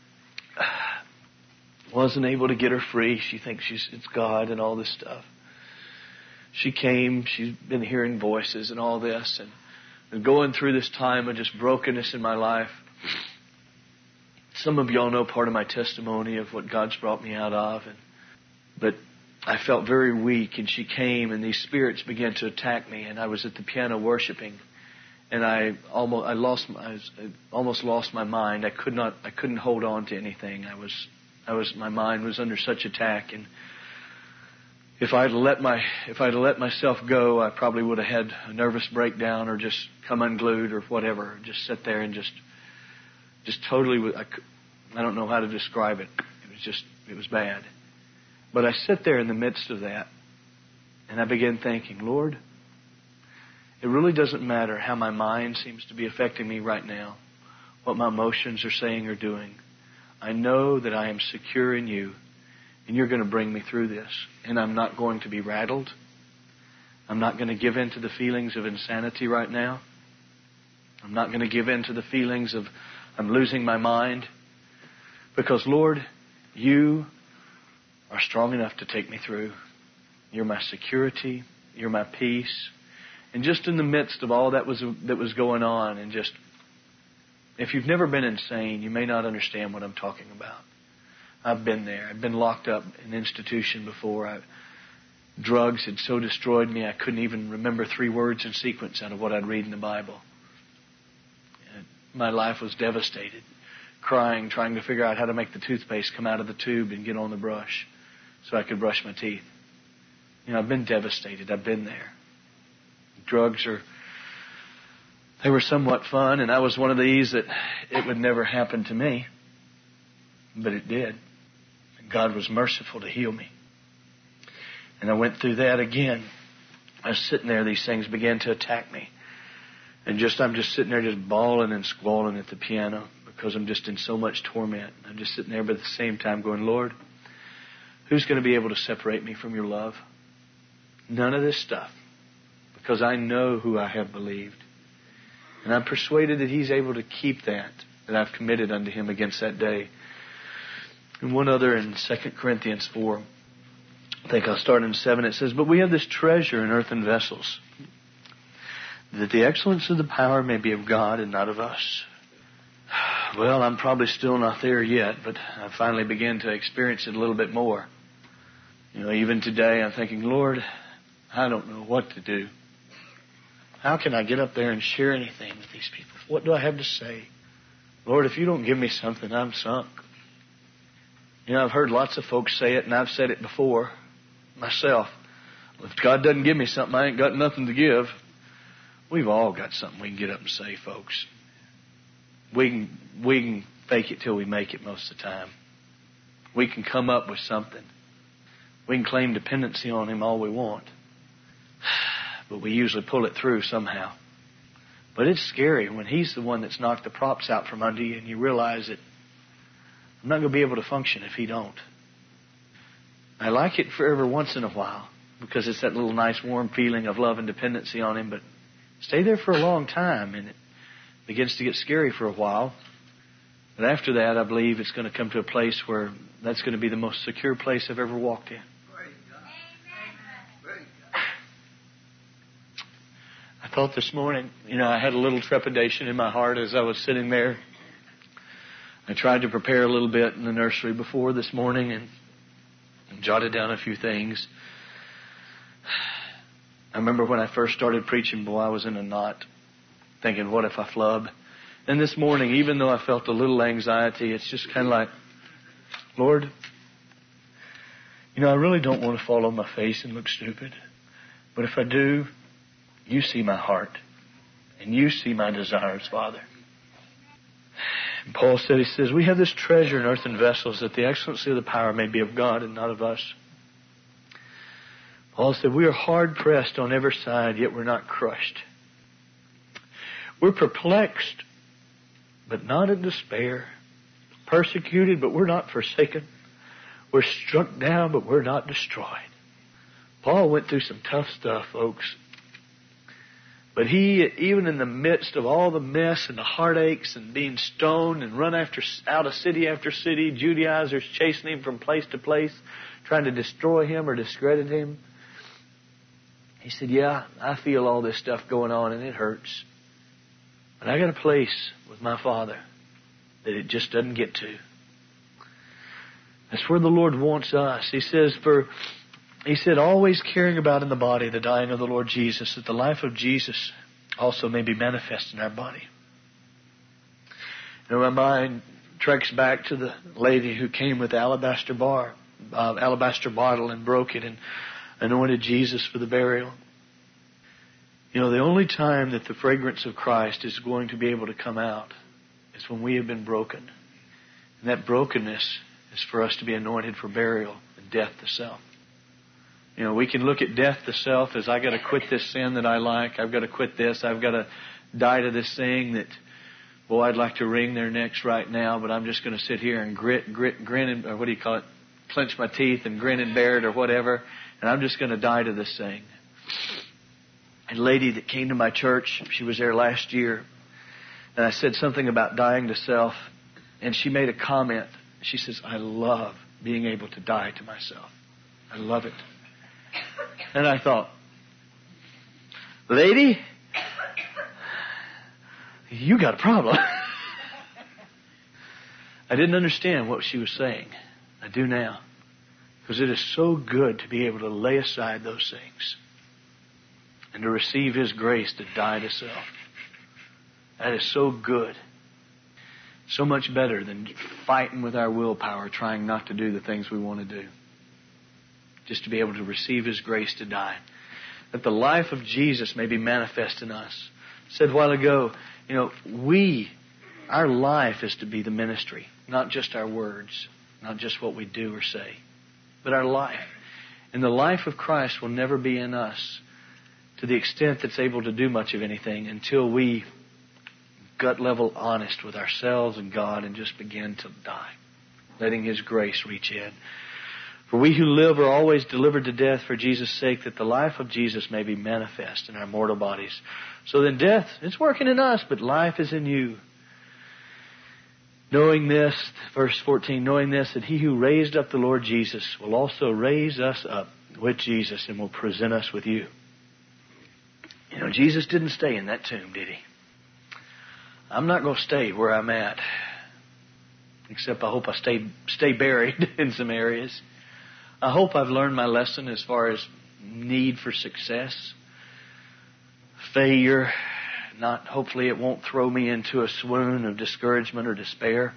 Wasn't able to get her free. She thinks it's God and all this stuff. She came. She's been hearing voices and all this, and going through this time of just brokenness in my life. Some of y'all know part of my testimony of what God's brought me out of, but I felt very weak, and she came, and these spirits began to attack me, and I was at the piano worshiping, and I almost lost my mind. I couldn't hold on to anything. My mind was under such attack, and if I'd let myself go, I probably would have had a nervous breakdown or just come unglued or whatever. Just sit there and just totally. I don't know how to describe it. It was bad. But I sit there in the midst of that, and I begin thinking, Lord, it really doesn't matter how my mind seems to be affecting me right now, what my emotions are saying or doing. I know that I am secure in you, and you're going to bring me through this. And I'm not going to be rattled. I'm not going to give in to the feelings of insanity right now. I'm not going to give in to the feelings of I'm losing my mind. Because, Lord, you are strong enough to take me through. You're my security. You're my peace. And just in the midst of all that was going on, and just, if you've never been insane, you may not understand what I'm talking about. I've been there. I've been locked up in an institution before. Drugs had so destroyed me, I couldn't even remember 3 words in sequence out of what I'd read in the Bible. My life was devastated. Crying, trying to figure out how to make the toothpaste come out of the tube and get on the brush so I could brush my teeth. I've been devastated. I've been there. Drugs they were somewhat fun, and I was one of these that it would never happen to me. But it did. And God was merciful to heal me. And I went through that again. I was sitting there, these things began to attack me. And I'm just sitting there just bawling and squalling at the piano because I'm just in so much torment. I'm just sitting there, but at the same time going, Lord, who's going to be able to separate me from your love? None of this stuff. Because I know who I have believed. And I'm persuaded that He's able to keep that I've committed unto Him against that day. And one other in 2 Corinthians 4, I think I'll start in 7, it says, but we have this treasure in earthen vessels, that the excellence of the power may be of God and not of us. Well, I'm probably still not there yet, but I finally began to experience it a little bit more. Even today I'm thinking, Lord, I don't know what to do. How can I get up there and share anything with these people? What do I have to say? Lord, if you don't give me something, I'm sunk. I've heard lots of folks say it, and I've said it before myself. If God doesn't give me something, I ain't got nothing to give. We've all got something we can get up and say, folks. We can fake it till we make it most of the time. We can come up with something. We can claim dependency on Him all we want. But we usually pull it through somehow. But it's scary when He's the one that's knocked the props out from under you and you realize that I'm not going to be able to function if He don't. I like it for every once in a while because it's that little nice warm feeling of love and dependency on Him. But stay there for a long time and it begins to get scary for a while. But after that, I believe it's going to come to a place where that's going to be the most secure place I've ever walked in. I thought this morning, I had a little trepidation in my heart as I was sitting there. I tried to prepare a little bit in the nursery before this morning and jotted down a few things. I remember when I first started preaching, boy, I was in a knot, thinking, what if I flub? And this morning, even though I felt a little anxiety, it's just kind of like, Lord, I really don't want to fall on my face and look stupid. But if I do, you see my heart. And you see my desires, Father. And Paul said, he says, we have this treasure in earthen vessels, that the excellency of the power may be of God and not of us. Paul said, we are hard pressed on every side, yet we're not crushed. We're perplexed, but not in despair. Persecuted, but we're not forsaken. We're struck down, but we're not destroyed. Paul went through some tough stuff, folks. But he, even in the midst of all the mess and the heartaches and being stoned and run out of city after city, Judaizers chasing him from place to place, trying to destroy him or discredit him, he said, yeah, I feel all this stuff going on and it hurts. But I got a place with my Father that it just doesn't get to. That's where the Lord wants us. He said, always caring about in the body the dying of the Lord Jesus, that the life of Jesus also may be manifest in our body. You know, my mind treks back to the lady who came with the alabaster bottle and broke it and anointed Jesus for the burial. You know, the only time that the fragrance of Christ is going to be able to come out is when we have been broken. And that brokenness is for us to be anointed for burial and death to self. You know, we can look at death to self as I got to quit this sin that I like. I've got to quit this. I've got to die to this thing that, boy, I'd like to wring their necks right now, but I'm just going to sit here and grin and, or what do you call it, clench my teeth and grin and bear it or whatever, and I'm just going to die to this thing. A lady that came to my church, she was there last year, and I said something about dying to self, and she made a comment. She says, I love being able to die to myself. I love it. And I thought, lady, you got a problem. I didn't understand what she was saying. I do now. Because it is so good to be able to lay aside those things and to receive His grace to die to self. That is so good. So much better than fighting with our willpower, trying not to do the things we want to do. Just to be able to receive His grace to die. That the life of Jesus may be manifest in us. I said a while ago, you know, our life is to be the ministry. Not just our words. Not just what we do or say. But our life. And the life of Christ will never be in us to the extent that's able to do much of anything until we gut level honest with ourselves and God and just begin to die. Letting His grace reach in. For we who live are always delivered to death for Jesus' sake, that the life of Jesus may be manifest in our mortal bodies. So then death, it's working in us, but life is in you. Knowing this, verse 14, knowing this, that He who raised up the Lord Jesus will also raise us up with Jesus and will present us with you. You know, Jesus didn't stay in that tomb, did He? I'm not going to stay where I'm at. Except I hope I stay buried in some areas. I hope I've learned my lesson as far as need for success, failure. Hopefully it won't throw me into a swoon of discouragement or despair.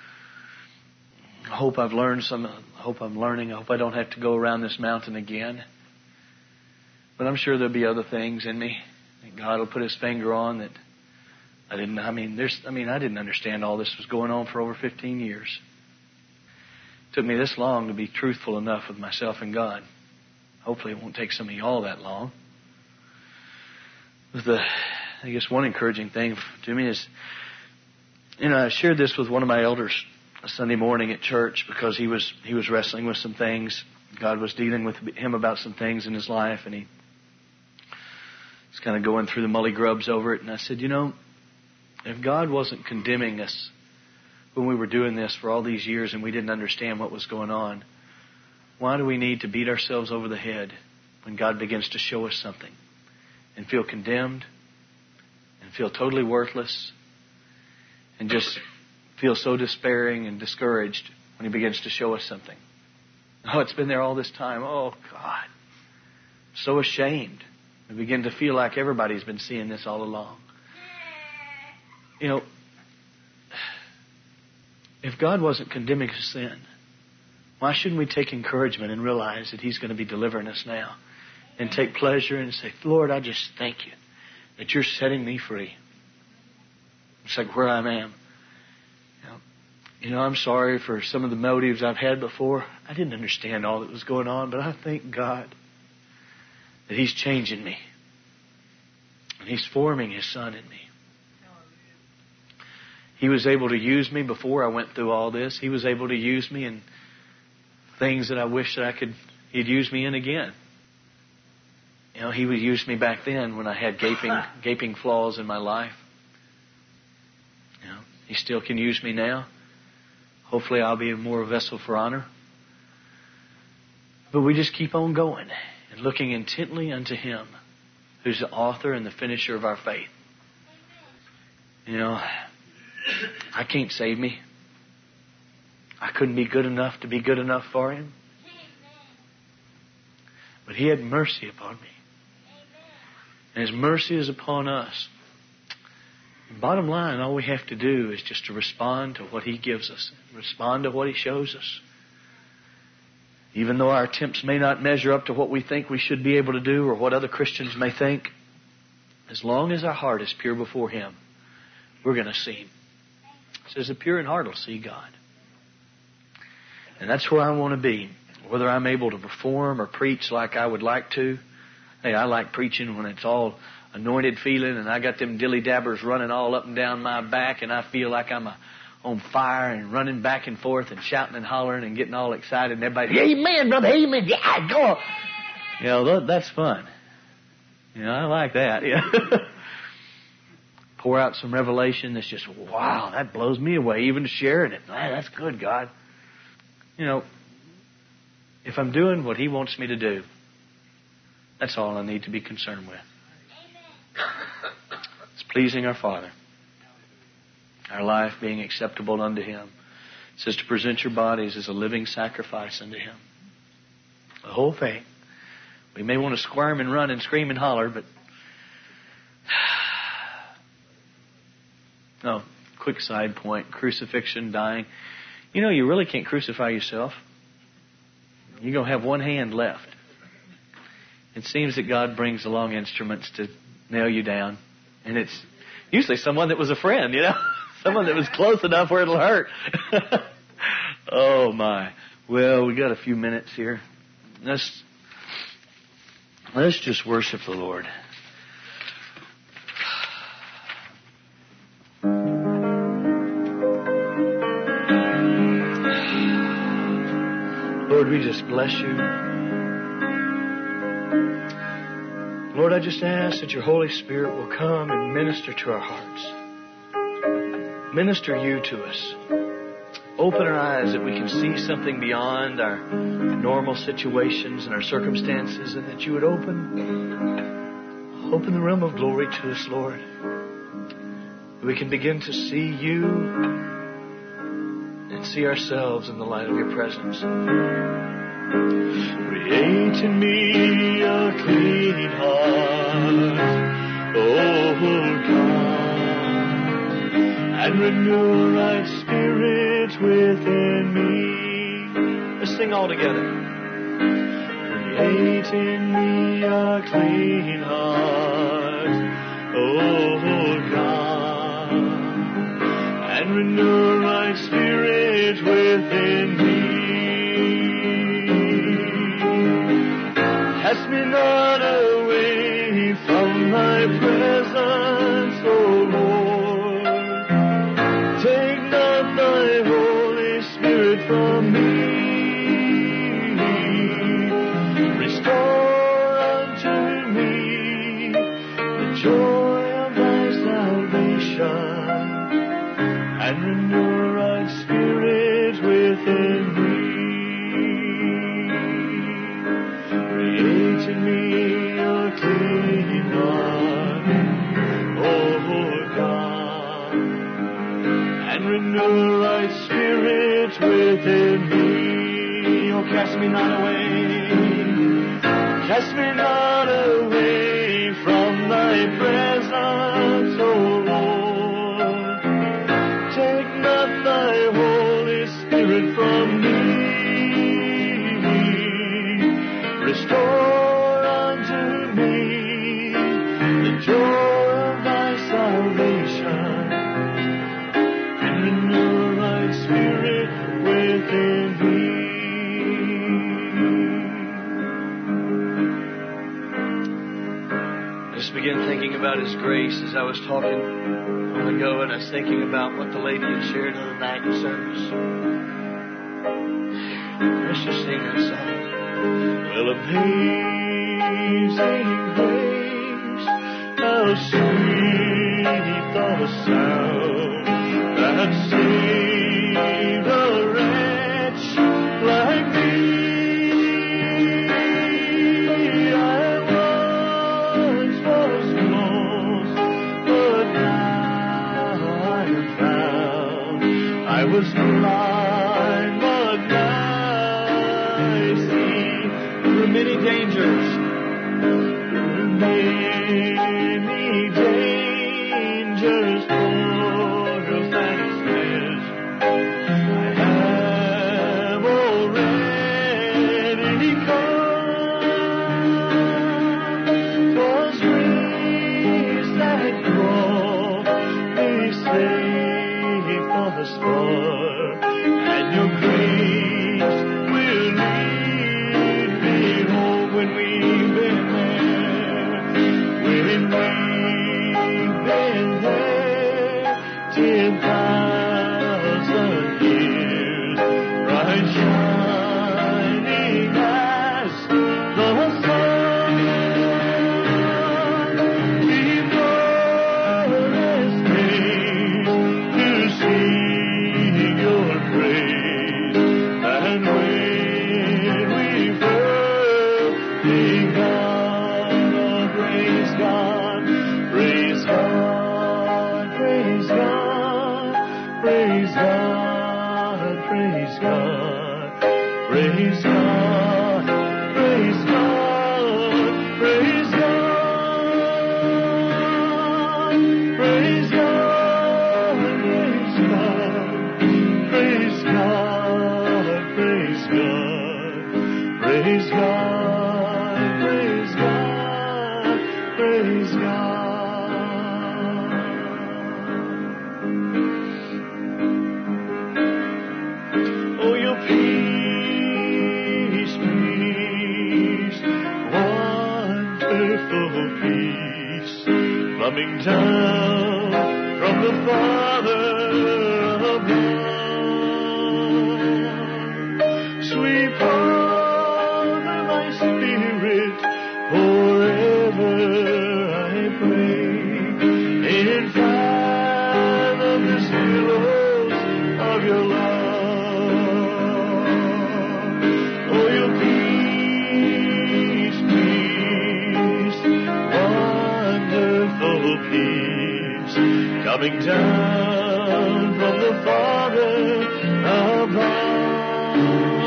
I hope I've learned I hope I don't have to go around this mountain again. But I'm sure there'll be other things in me that God will put His finger on that I didn't understand all this was going on for over 15 years. It took me this long to be truthful enough with myself and God. Hopefully it won't take some of y'all that long. I guess one encouraging thing to me is, you know, I shared this with one of my elders a Sunday morning at church because he was wrestling with some things. God was dealing with him about some things in his life, and he was kind of going through the mully grubs over it. And I said, you know, if God wasn't condemning us when we were doing this for all these years and we didn't understand what was going on, why do we need to beat ourselves over the head when God begins to show us something and feel condemned and feel totally worthless and just feel so despairing and discouraged when He begins to show us something? Oh, it's been there all this time. Oh, God. So ashamed. We begin to feel like everybody's been seeing this all along. You know, if God wasn't condemning sin, why shouldn't we take encouragement and realize that He's going to be delivering us now? And take pleasure and say, Lord, I just thank You that You're setting me free. It's like where I am. You know, I'm sorry for some of the motives I've had before. I didn't understand all that was going on, but I thank God that He's changing me. And He's forming His Son in me. He was able to use me before I went through all this. He was able to use me in things that I wish that He'd use me in again. You know, He would use me back then when I had gaping flaws in my life. You know, He still can use me now. Hopefully I'll be more a vessel for honor. But we just keep on going and looking intently unto Him, who's the author and the finisher of our faith. You know, I can't save me. I couldn't be good enough to be good enough for Him. But He had mercy upon me. And His mercy is upon us. Bottom line, all we have to do is just to respond to what He gives us. Respond to what He shows us. Even though our attempts may not measure up to what we think we should be able to do or what other Christians may think, as long as our heart is pure before Him, we're going to see Him. It says the pure in heart will see God. And that's where I want to be. Whether I'm able to perform or preach like I would like to. Hey, I like preaching when it's all anointed feeling and I got them dilly-dabbers running all up and down my back and I feel like I'm on fire and running back and forth and shouting and hollering and getting all excited and everybody, amen, brother, amen, yeah, go on. You know, that's fun. You know, I like that. Yeah. Pour out some revelation that's just, wow, that blows me away, even sharing it. Man, that's good, God. You know, if I'm doing what He wants me to do, that's all I need to be concerned with. It's pleasing our Father. Our life being acceptable unto Him. It says to present your bodies as a living sacrifice unto Him. The whole thing. We may want to squirm and run and scream and holler, but... No, quick side point. Crucifixion, dying. You know, you really can't crucify yourself. You're going to have one hand left. It seems that God brings along instruments to nail you down. And it's usually someone that was a friend, you know. Someone that was close enough where it'll hurt. Oh, my. Well, we got a few minutes here. Let's just worship the Lord. Lord, we just bless you. Lord, I just ask that your Holy Spirit will come and minister to our hearts. Minister you to us. Open our eyes that we can see something beyond our normal situations and our circumstances, and that you would open the realm of glory to us, Lord. We can begin to see you and see ourselves in the light of your presence. Create in me a clean heart, oh God, and renew a right spirit within me. Let's sing all together. Create in me a clean heart, oh God, and renew a right spirit within me. Cast me not away from thy presence, O Lord. Take not thy Holy Spirit from me. Restore unto me the joy of thy salvation, and renew a right spirit within me. Create in me a clean heart, oh God, and renew a right spirit within me. Oh, cast me not away, cast me not away from thy presence, O Lord. Take not thy Holy Spirit from me. Restore unto me the joy of thy salvation, and renew a right spirit within me. I just began thinking about His grace as I was talking a moment ago, and I was thinking about what the lady had shared the other night in service. Let's just sing that song. Well, amazing grace, how sweet the sound that saved a wretch like me. I once was lost, but now I am found. I was blind, but now I see. Through many dangers, through many faith thus far, and your grace will lead me home when we've been there, when we've been there 10,000 years, bright shining as the sun. Before this day to sing your praise, and when we've heard the God, oh, praise God, praise God, praise God, praise God, praise God, praise God, praise God, praise God, praise God, praise God, praise God, praise God, praise God, praise God. Oh, your peace, peace, wonderful peace, coming down from the Father above. Sweet Father, my spirit, forever I pray, in fathomless billows of your love. Oh, your peace, peace, wonderful peace, coming down from the Father above.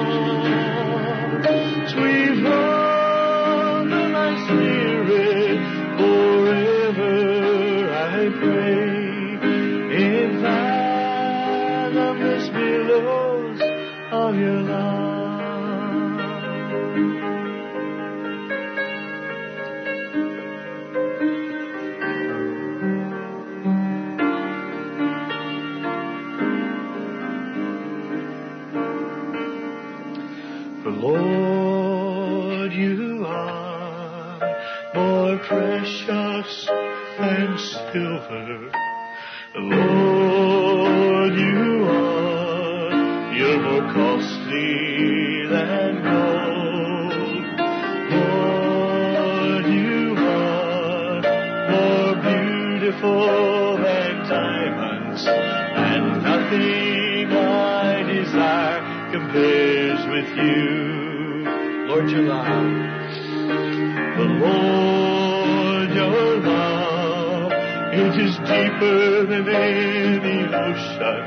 Sweet Father, my spirit, forever I pray, in fathomless billows of your love. For Lord, you are more precious than silver. Lord, you are, you're more costly than gold. Lord, you are more beautiful than diamonds, and nothing I desire compares with you. Lord, your love. The Lord, your love, it is deeper than any ocean.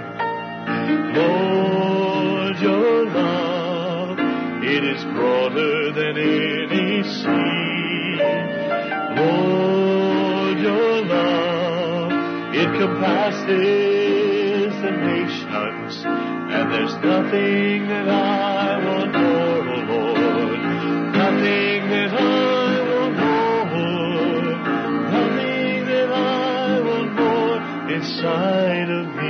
Lord, your love, it is broader than any sea. Lord, your love, it compasses the nations, and there's nothing that I want more, oh Lord, nothing that I want more, nothing that I want more inside of me.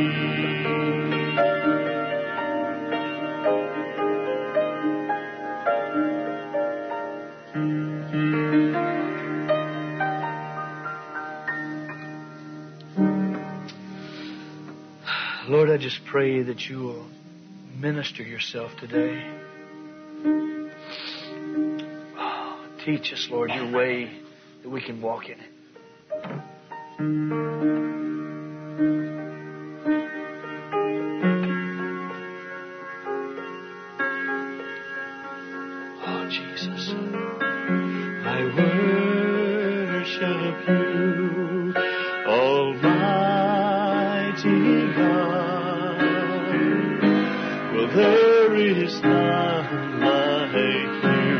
Lord, I just pray that you will minister yourself today. Oh, teach us, Lord, your way that we can walk in it. Oh, Jesus, I worship you, Almighty God. Well, there is none like you.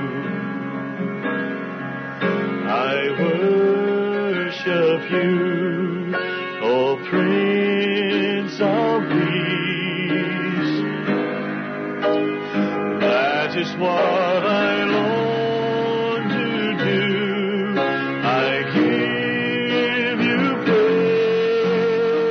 I worship you, O Prince of Peace. That is what I long to do. I give you praise.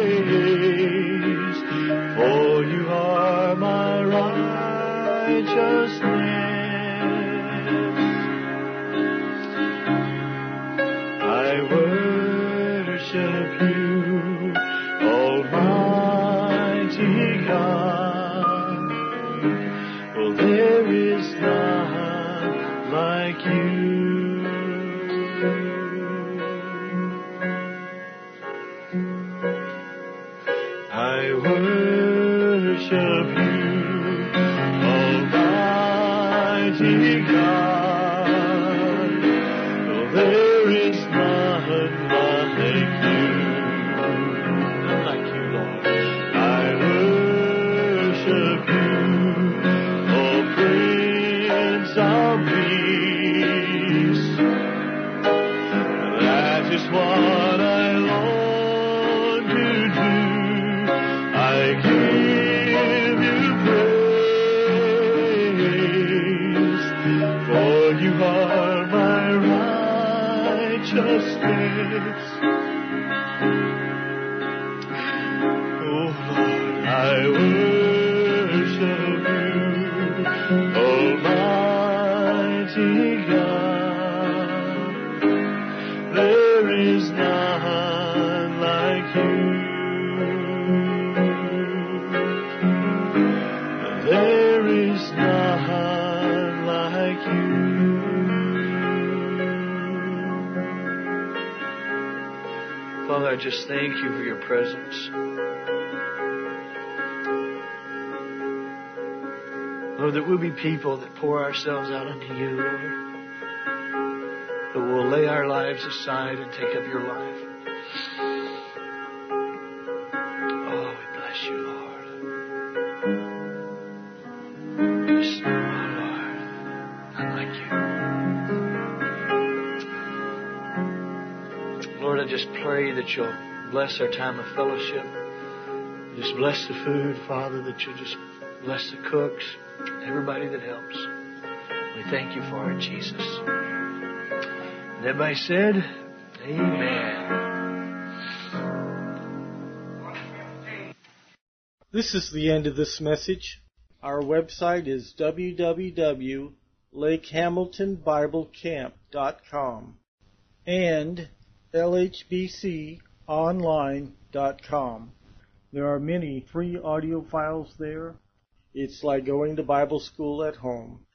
I worship you, Almighty God. Oh, there is none like you. None like you, Lord. I worship you, oh Prince of Peace. That is what I long to do. I give you praise, for you are my righteousness. Oh Lord, I worship you, Almighty God. There is none like you. There is none like you. Father, I just thank you for your presence. Lord, that we'll be people that pour ourselves out unto you, Lord. That we'll lay our lives aside and take up your life. Oh, we bless you, Lord. Yes, oh, Lord, none like you. Lord, I just pray that you'll bless our time of fellowship. Just bless the food, Father, that you'll just bless the cooks, everybody that helps. We thank you for it, Jesus. And everybody said, amen. This is the end of this message. Our website is www.lakehamiltonbiblecamp.com and lhbconline.com. There are many free audio files there. It's like going to Bible school at home.